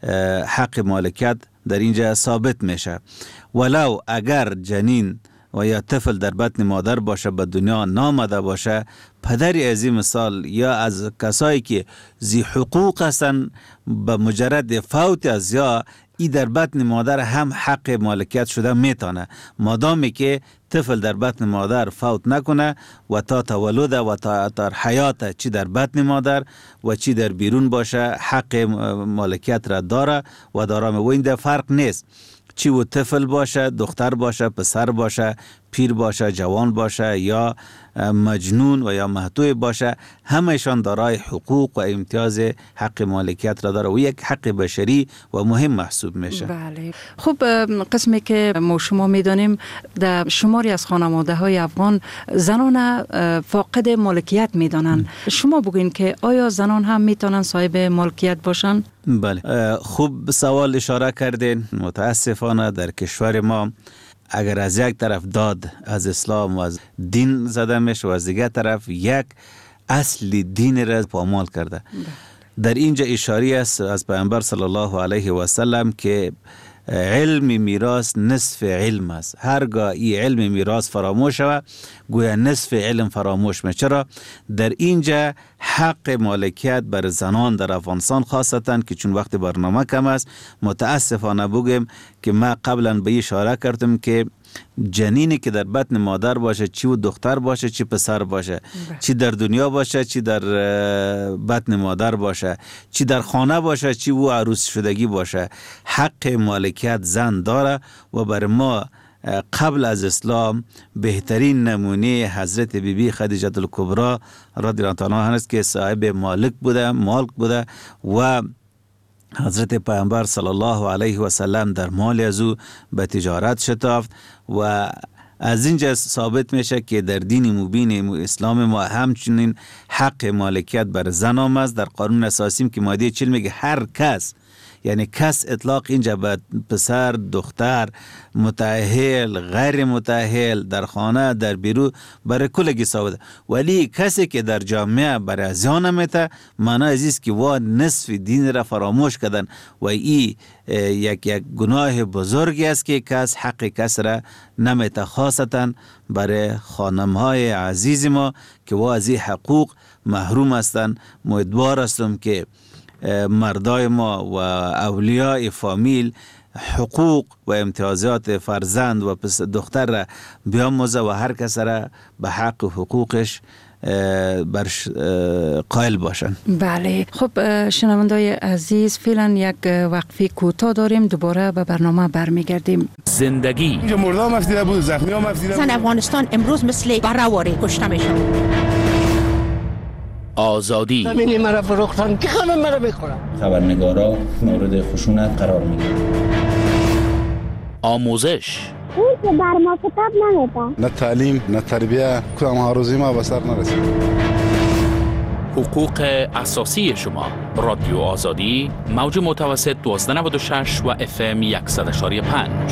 حق مالکیت در اینجا ثابت میشه. ولو اگر جنین و یا طفل در بطن مادر باشه به دنیا نامده باشه، پدری از این مثال یا از کسایی که ذی حقوق هستن به مجرد فوت از یا ای در بطن مادر هم حق مالکیت شده میتونه، مادامی که طفل در بطن مادر فوت نکنه و تا تولد و تا تا حیات چی در بطن مادر و چی در بیرون باشه حق مالکیت را داره و داره. و این در فرق نیست چی و طفل باشه، دختر باشه، پسر باشه، پیر باشه، جوان باشه یا مجنون و یا محتوی باشه، همهشان دارای حقوق و امتیاز حق مالکیت را داره و یک حق بشری و مهم محسوب میشه. بله. خب قسمی که ما شما میدانیم در شماری از خانواده های افغان زنان فاقد مالکیت میدانند. شما بگوین که آیا زنان هم میتونن صاحب مالکیت باشن؟ بله، خوب سوال اشاره کردین. متاسفانه در کشور ما اگر از یک طرف داد از اسلام و از دین زده میشه و از دیگر طرف یک اصل دین را پامال کرده. در اینجا اشاره است از پیامبر صلی الله علیه و سلم که علم میراث نصف علم است. هرگاه این علم میراث فراموش شود گویا نصف علم فراموش میشه. چرا؟ در اینجا حق مالکیت بر زنان در افغانستان خاصتا که چون وقت برنامه کم است متاسفانه بگم که ما قبلا به اشاره کردم که جنینی که در بطن مادر باشه، چی و دختر باشه چی پسر باشه، چی در دنیا باشه چی در بطن مادر باشه، چی در خانه باشه چی و عروس شدگی باشه، حق مالکیت زن داره. و بر ما قبل از اسلام بهترین نمونه حضرت بی بی خدیجه الکبری رضی الله عنها است که صاحب مالک بوده، مالک بوده و حضرت پیامبر صلی الله علیه و سلم در مال از او به تجارت شتافت. و از اینجا ثابت میشه که در دین مبین اسلام ما همچنین حق مالکیت بر زن آمد. در قانون اساسی که ماده چهل میگه هر کس، یعنی کس اطلاق اینجا به پسر، دختر، متأهل، غیر متأهل، در خانه، در بیرون، برای کلگی ثابت. ولی کسی که در جامعه برای زیان میته معنی عزیز که وا نصف دین را فراموش کردن و ای یک یک گناه بزرگی است که کس حق کس را نمیته، خاصتا برای خانمهای عزیز ما که وا از این حقوق محروم هستند. امیدوار هستم که مردای ما و اولیاء فامیل حقوق و امتیازات فرزند و دختر را بیاموزه و هر کس را به حق و حقوقش برش قائل باشن. بله، خب شنوندای عزیز فعلا یک وقفه کوتاه داریم، دوباره به برنامه برمیگردیم. زندگی اینجا مرده هم افدیده بود، زخمی هم افدیده بود. زن افغانستان امروز مثل برآوری کشته میشن. آزادی زمینی مرا فروختن که خانم مرا بخورم. خبرنگارا مورد خشونت قرار میگیرن. آموزش اون که بر ما کتاب نمیده. نه تعلیم نه تربیه، کدام هاروزی ما به سر نرسید. حقوق اساسی شما. رادیو آزادی، موج متوسط دوازده نود و شش و اف ام صد و یک و پنج.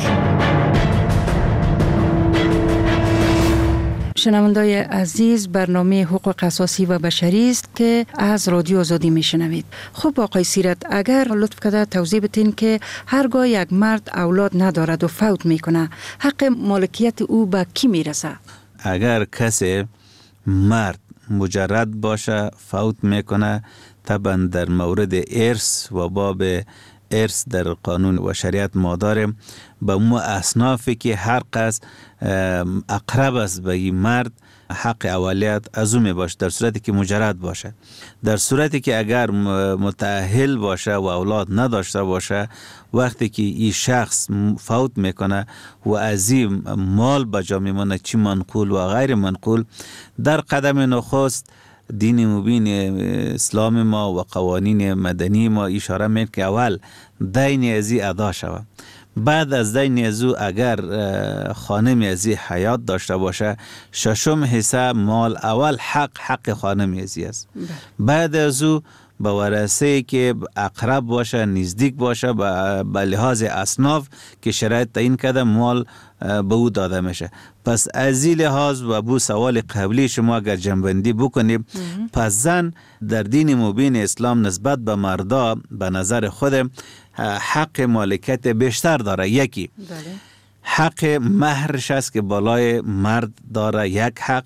شنوندای عزیز، برنامه حقوق اساسی و بشری است که از رادیو آزادی میشنوید. خب آقای سیرت، اگر لطف کرده توضیح بدین که هرگاه یک مرد اولاد ندارد و فوت میکنه حق مالکیت او به کی میرسه؟ اگر کسی مرد مجرد باشه فوت میکنه، طبعا در مورد ارث و باب ارث در قانون و شریعت ما داریم به مو اصنافی که هر قصد اقرب است به این مرد حق اولیت از او می باشه، در صورتی که مجرد باشه. در صورتی که اگر متأهل باشه و اولاد نداشته باشه، وقتی که این شخص فوت میکنه و از این مال به جا میمونه، چی منقول و غیر منقول، در قدم نخست دین مبین اسلام ما و قوانین مدنی ما اشاره میکنه که اول دین ازی ادا شود. بعد از دین ازو اگر خانم ازی حیات داشته باشه، ششم حصه مال اول حق حق خانم ازی است. بعد ازو به ورثه که اقرب باشه، نزدیک باشه، به لحاظ اصناف که شرایط تعیین کرده مال به او داده میشه. پس از این لحاظ و بو سوال قبلی شما اگر جنبندی بکنیم، پس زن در دین مبین اسلام نسبت به مردا به نظر خود حق مالکیت بیشتر داره. یکی حق مهرش است که بالای مرد داره، یک حق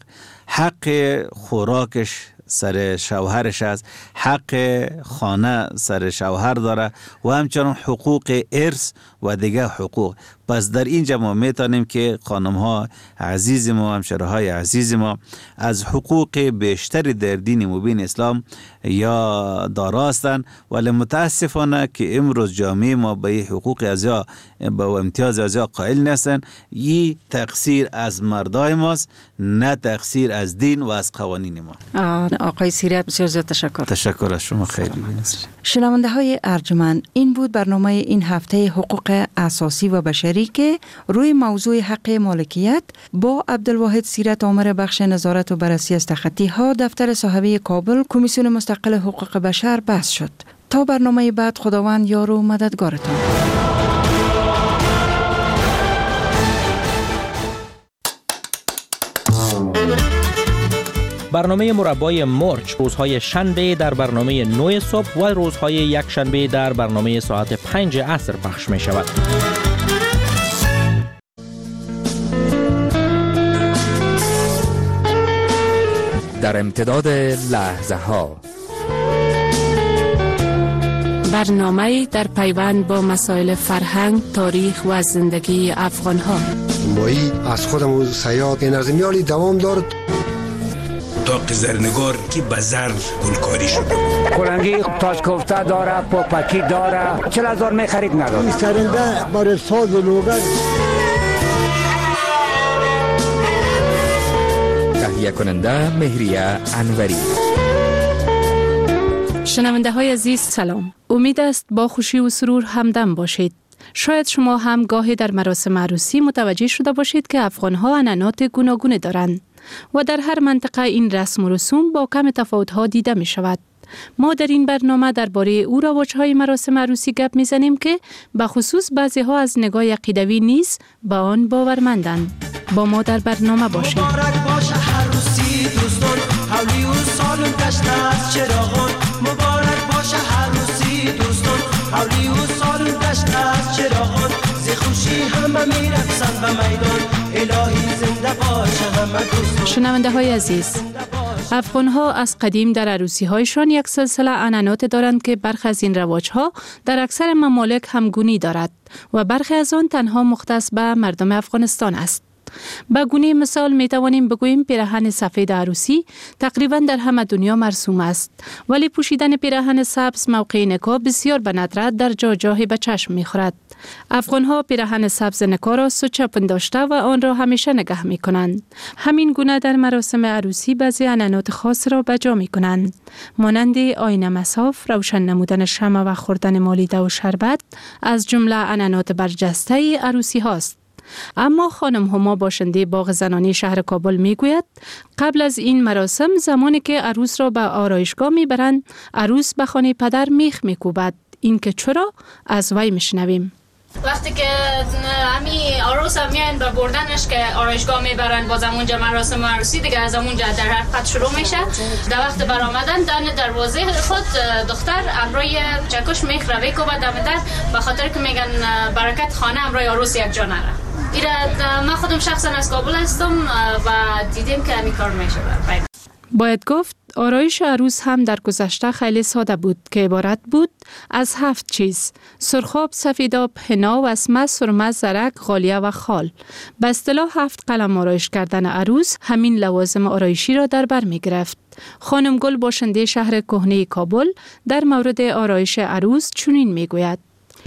حق خوراکش سر شوهرش است، حق خانه سر شوهر داره و همچنان حقوق ارث و دیگه حقوق. پس در اینجا ما میتونیم که خانم ها عزیز ما، همشهره های عزیز ما از حقوق بیشتری در دین مبین اسلام یا داراستن، ولی متاسفانه که امروز جامعه ما به حقوق ازیا به امتیاز ازیا قائل نیستن. این تقصیر از مردای ماست، نه تقصیر از دین و از قوانین ما. آقای سیرت بسیار زیاد تشکر. تشکر از شما. خیلی شنونده های ارجمند، این بود برنامه این هفته حقوق اساسی و بشری که روی موضوع حق مالکیت با عبدالواحد سیرت آمر بخش نظارت و بررسی از تخطی ها دفتر صاحبه کابل کمیسیون مستقل حقوق بشر بحث شد. تا برنامه بعد، خداوند یار و مددگارتان. برنامه مربای مرچ روزهای شنبه در برنامه نه صبح و روزهای یک شنبه در برنامه ساعت پنج عصر پخش می شود. در امتداد لحظه ها برنامه در پیوند با مسائل فرهنگ، تاریخ و زندگی افغان ها. مایی از خودم و سیاد نظمیالی دوام دارد. تاق زرنگار که به زر گلکاری شده کلنگی تاج کوفته داره، پاپکی داره، چل هزار می خرید نداره. سرنده برای ساز و لوگن. تهیه کننده مهریه انوری. شنونده های عزیز سلام. امید است با خوشی و سرور همدم باشید. شاید شما هم گاهی در مراسم عروسی متوجه شده باشید که افغان ها عنعنات گوناگون دارند و در هر منطقه این رسم و رسوم با کم تفاوت ها دیده می شود. ما در این برنامه درباره او رواج‌های مراسم عروسی گپ می‌زنیم که به خصوص بعضی ها از نگاه عقیدوی نیز به آن باورمندند. با ما در برنامه باشید. مبارک باشه عروسی دوستان، حولی و سالم گشته از چراغان. مبارک باشه عروسی دوستان، حولی و سالم گشته از چراغان. ز خوشی همه میرقصن به میدان، الهی زنده باشه همه دوستان. شنونده های عزیز، افغان ها از قدیم در عروسی هایشان یک سلسله عنعنات دارند که برخی از این رواج ها در اکثر ممالک همگونی دارد و برخی از آن تنها مختص به مردم افغانستان است. به گونه مثال می توانیم بگوییم پیراهن سفید عروسی تقریبا در همه دنیا مرسوم است، ولی پوشیدن پیراهن سبز موقع نکاح بسیار به ندرت در جا جای به چشم می خورد. افغان ها پیراهن سبز نکاح را سوچه پنداشته و آن را همیشه نگه می کنند. همین گونه در مراسم عروسی بعضی عنعنات خاص را به جا می کنند، مانند آینه مصاف، روشن نمودن شمع و خوردن مالیده و شربت از جمله عنعنات برجسته عروسی هاست. اما خانم هما باشنده باغ زنانی شهر کابل می گوید قبل از این مراسم زمانی که عروس را به آرایشگاه می برند، عروس به خانه پدر میخ می کوبد. این که چرا؟ از وی میشنویم. وقتی که همی عروس هم میان به بردنش که آرایشگاه میبرن، باز همونجا مراسم عروسی دیگه از همونجا در حقیقت شروع میشه. در وقت برآمدن دم دروازه خود دختر امروی چکش میخ رو بکوبه دم در، به خاطر که میگن برکت خانه امروی عروس یک جا نره. ایره من خودم شخصا از کابل هستم و دیدیم که همی کار میشه. باید گفت آرایش عروس هم در گذشته خیلی ساده بود که عبارت بود از هفت چیز: سرخاب، سفیداب، حنا، وسمه، سرمه، زرک، غالیه و خال. به اصطلاح هفت قلم آرایش کردن عروس همین لوازم آرایشی را در بر می گرفت. خانم گل باشنده شهر کهنه کابل در مورد آرایش عروس چنین می گوید: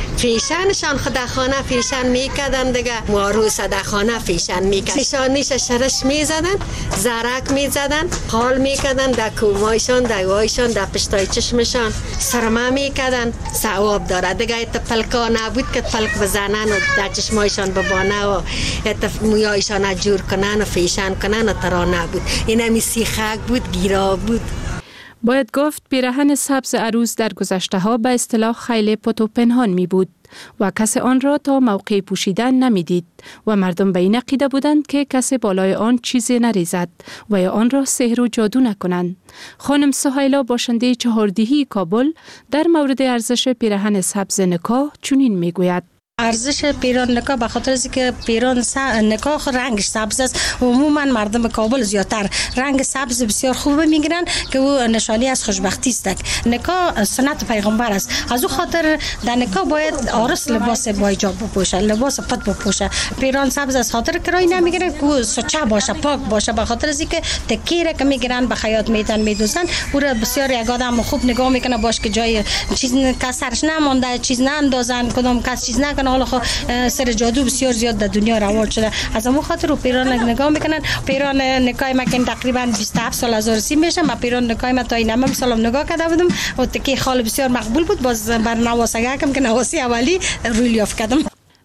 فیشنشان خدا خانه فیشن میکردن دیگه، عروس در خانه فیشن میکردن، فیشانیش شرش میزدن، زرک میزدن، خال میکردن در کومایشان، در وایشان، در پشتای چشمشان، سرما میکردن. ثواب داره دیگه. ایت پلکا نبود که پلک بزنن و در چشمایشان ببانه و ایت مویایشان جور کنن و فیشن کنن و ترا نبود. این همی سیخک بود، گیرا بود. باید گفت پیراهن سبز عروس در گذشته ها به اصطلاح خیلی پت و پنهان می بود و کسی آن را تا موقع پوشیدن نمی دید و مردم به این عقیده بودند که کسی بالای آن چیزی نریزد و یا آن را سحر و جادو نکنند. خانم سهیلا باشنده چهاردهی کابل در مورد ارزش پیراهن سبز نکاح چنین می گوید: ارزش پیران نکاح به خاطر از که پیران نکاح رنگش سبز است. عموما مردم کابل زیادتر رنگ سبز بسیار خوب میگیرن که او نشانی از خوشبختی است. نکاح سنت پیغمبر است. از او خاطر در نکاح باید عروس لباس با حجاب بپوشه، لباس پت بپوشه. پیران سبز از خاطر کرای نمیگیرن که سوچه باشه، پاک باشه. به خاطر از که تکیره که میگیرن به خیاط میتن میدوزن، او را بسیار یک آدم خوب نگاه میکنه باش که جای چیز کسرش نمونده، چیز ناندازن، کدام کس چیز نکنه. حالا خو سر جادو بسیار زیاد در دنیا رواج شده. از همون خاطر رو پیران نگاه میکنن. پیران نکای ما که تقریبا بیست و هفت سال از عروسی میشه. ما پیران نکای ما تا این هم سالم نگاه کرده بودم و تکی خال بسیار مقبول بود. باز بر نواسگه کم که نواسی اولی روی لیاف کردم.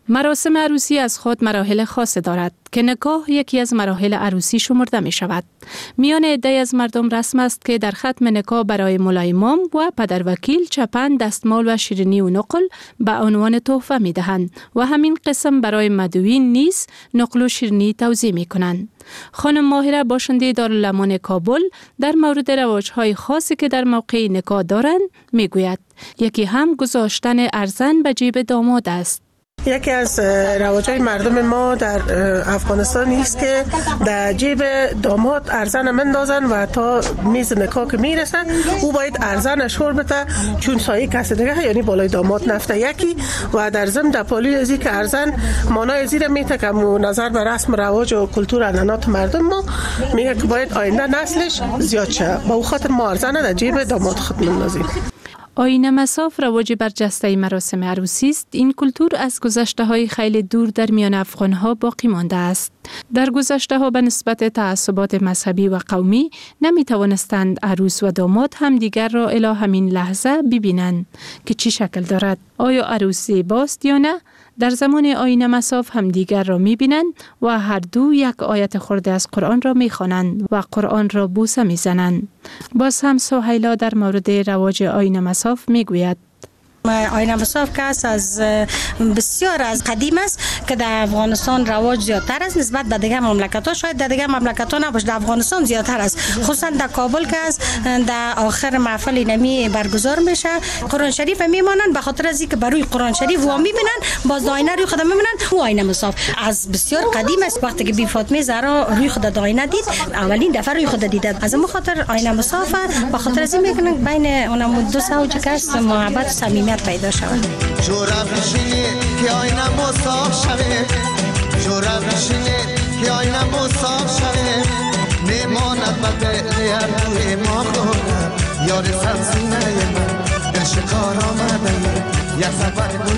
مراسم عروسی از خود مراحل خاص دارد که نکاح یکی از مراحل عروسی شمرده می شود. میان عده‌ای از مردم رسم است که در ختم نکاح برای مولای امام و پدر وکیل چپن، دستمال و شیرینی و نقل به عنوان تحفه می دهند و همین قسم برای مدعوین نیز نقل و شیرینی توزیع می کنند. خانم ماهره باشنده دارالعلوم کابل در مورد رواج‌های خاصی که در موقع نکاح دارند می گوید. یکی هم گذاشتن ارزن به جیب داماد است. یکی از رواج‌های مردم ما در افغانستان است که در جیب داماد ارزن مندازن و تا میز نکاح که میرسن او باید ارزن شور بده چون سایه کسی دیگه یعنی بالای داماد نفته یکی و در ضمن در پالی ازی که ارزن مانای زیر میته که نظر به رسم رواج و کلتور عنعنات مردم ما میگه که باید آینده نسلش زیاد شه با او خاطر ما ارزن در جیب داماد خود مندازیم. آیین مصاف رواج برجسته مراسم عروسی است. این کلتور از گذشته های خیلی دور در میان افغان ها باقی مانده است. در گذشته ها به نسبت تعصبات مذهبی و قومی نمی توانستند عروس و داماد هم دیگر را الی همین لحظه ببینند که چی شکل دارد. آیا عروس زیباست یا نه؟ در زمان آیین مصاف هم دیگر را می بینند و هر دو یک آیت خورده از قرآن را می خوانند و قرآن را بوسه می زنند. باز هم سهیلا در مورد رواج آیین مصاف می گوید. آیین مصاف که از بسیار از قدیم است که در افغانستان رواج زیادتر است نسبت به دیگر مملکت‌ها. شاید در دیگر مملکت‌ها نباشه، در افغانستان زیادتر است. خصوصا در کابل که است در آخر محفل نمی برگزار میشه قرآن شریف میمانند به خاطر از اینکه بروی قرآن شریف و میبینن باز آینه روی خود میبینن. او آیین مصاف از بسیار قدیم است. وقتی که بی فاطمه زهرا روی خود آینه دید اولین دفعه روی خود دیدد. از اون خاطر آیین مصاف به خاطر از این میگن بین اونم دو زوج که است محبت صمیمیت پیدا شود. جورا بشینی که آینه مصاف شوه جورا بشینی که آینه مصاف شوه میماند و به روی ما خورد یار سبزینه من شکار آمده یا سفر گل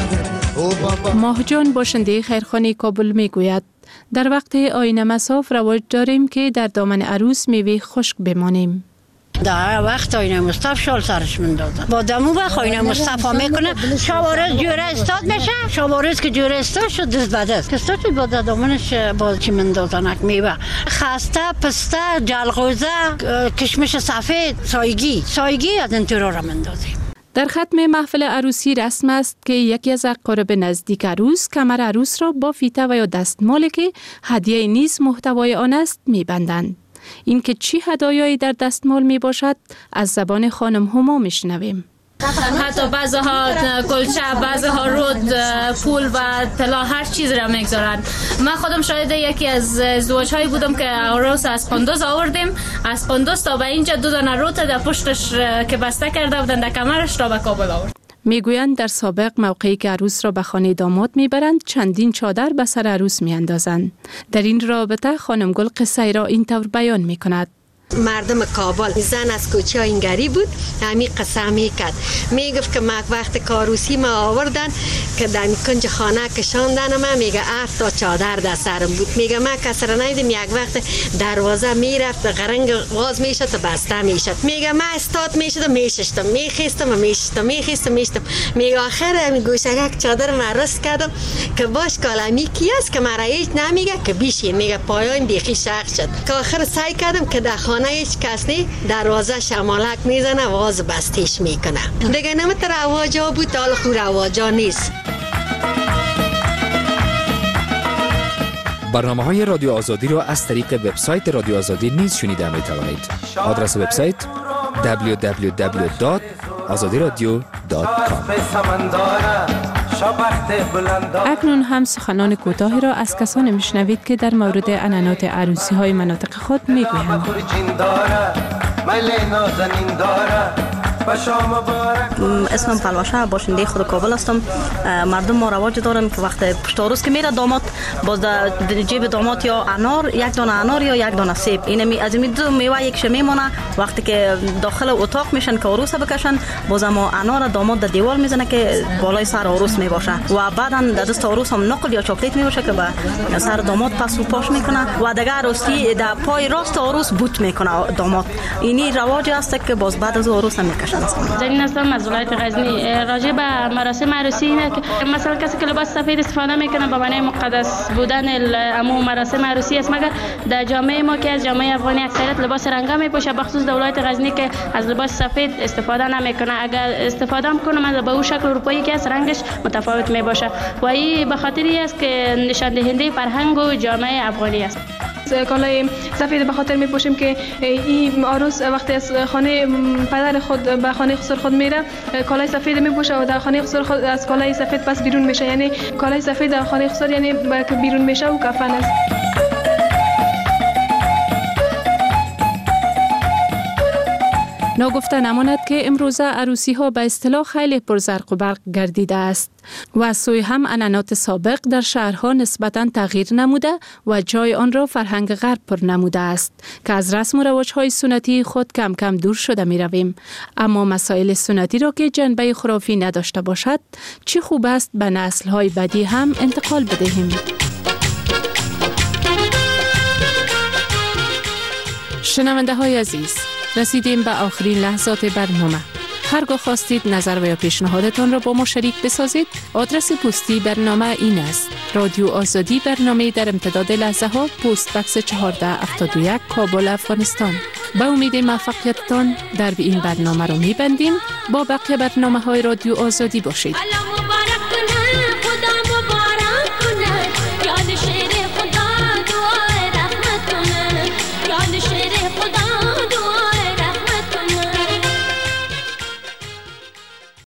باسده. ماه جان باشنده خیرخانه کابل می گوید در وقت آیین مصاف رواج داریم که در دامن عروس میوه خشک بمانیم. در وقت آیین مصطفی شال سرش مندازن با دمو وقت آیین مصطفی میکنه شوارز جوره استاد میشه شوارز که جوره استاد شد دست به دست کستا چی با دامنش باز چی مندازن اک میوه خسته پسته جلغوزه کشمش سفید سایگی سایگی از این طور را مندازیم. در ختم محفل عروسی رسم است که یکی از اقارب نزدیک عروس کمر عروس را با فیته و یا دستمالی که هدیه نیز محتوای آن است میبندند. این که چی هدایایی در دستمال می باشد از زبان خانم هما می شنویم. حتی بعضی ها کلچه، بعضی ها رود، پول و طلا هر چیز را میگذارن. من خودم شاید یکی از زواج هایی بودم که عروس از قندوز آوردیم، از قندوز تا به اینجا دو دانه رود در پشتش که بسته کرده بودن در کمرش تا به کابل آورد. میگویند در سابق موقعی که عروس را به خانه داماد میبرند چندین چادر به سر عروس میاندازند. در این رابطه خانم گل قصه را اینطور بیان میکند. مردم کابل زن از کوچه اینگری بود همی قسم میکرد میگفت که ما وقت کاروسی ما آوردن که در کنج خانه کشاندن ما میگه هفت تا چادر در سرم بود میگه ما کسر نیدیم یک وقت دروازه میرفت قرنگ واز میشد و بسته میشد میگه ما استاد میشد و میشستم میخیستم و میشستم میخیستم میشستم میگه آخر همی گوشه یک چادر من رست کردم که باش کالمی کی است که مرا هیچ نمیگه که بیشین میگه پایان بیخی شخ شد که آخر سعی کردم که در خانه هیچ کس نی دروازه شمالک میزنه واز بستیش میکنه دیگه نمیت رواجا بود حال خو رواجا نیست. برنامه های رادیو آزادی را از طریق وبسایت رادیو آزادی نیز شنیده می توانید. آدرس وبسایت دبلیو دبلیو دبلیو دات آزادی رادیو دات کام. اکنون هم سخنان کوتاهی را از کسانی میشنوید که در مورد عنعنات عروسی های مناطق خود میگویند. اسمم پلوشه باشنده خود کابل هستم. مردم ما رواج دارن که وقت پشت عروس که میره داماد باز در جیب داماد یا انار یک دانه انار یا یک دانه سیب این از این دو میوه یک میمونه وقتی که داخل اتاق میشن که عروس بکشن باز ما انار داماد در دیوار میزنه که بالای سر عروس میباشه و بعدا در دست عروس هم نقل یا چاکلیت میباشه که به سر داماد پس و پاش میکنه و دیگه عروسی در پای راست عروس بوت میکنه داماد. اینی رواج است که باز بعد از عروس هم میکشه. روشن است. زنین هستم از ولایت غزنی. راجع به مراسم عروسی اینه که مثلا کسی که لباس سفید استفاده میکنه به معنی مقدس بودن امو مراسم عروسی است، مگر در جامعه ما که از جامعه افغانی اکثریت لباس رنگا میپوشه، بخصوص در ولایت غزنی که از لباس سفید استفاده نمیکنه. اگر استفاده هم کنه من به اون شکل اروپایی که از رنگش متفاوت میباشه و این به خاطری است که نشان دهنده فرهنگ و جامعه افغانی است. کالای سفید به خاطر میپوشیم که این عروس وقتی از خانه پدر خود به خانه خسر خود میره کالای سفید میپوشه و در خانه خسر خود از کالای سفید پس بیرون میشه، یعنی کالای سفید در خانه خسر یعنی که بیرون میشه و کفن است. ناگفته نماند که امروزه عروسی ها به اصطلاح خیلی پرزرق و برق گردیده است و از سوی هم عنعنات سابق در شهرها نسبتاً تغییر نموده و جای آن را فرهنگ غرب پر نموده است که از رسم و رواج های سنتی خود کم کم دور شده می رویم. اما مسائل سنتی را که جنبه خرافی نداشته باشد چی خوب است به نسل های بعدی هم انتقال بدهیم. شنونده های عزیز، رسیدیم به آخرین لحظات برنامه. هرگاه خواستید نظر و یا پیشنهادتان را با ما شریک بسازید، آدرس پستی برنامه این است: رادیو آزادی، برنامه در امتداد لحظه ها، پست بکس چهارده هفتاد و یک، کابل، افغانستان. به امید موفقیتتان در این برنامه را می‌بندیم. با بقیه برنامه های رادیو آزادی باشید.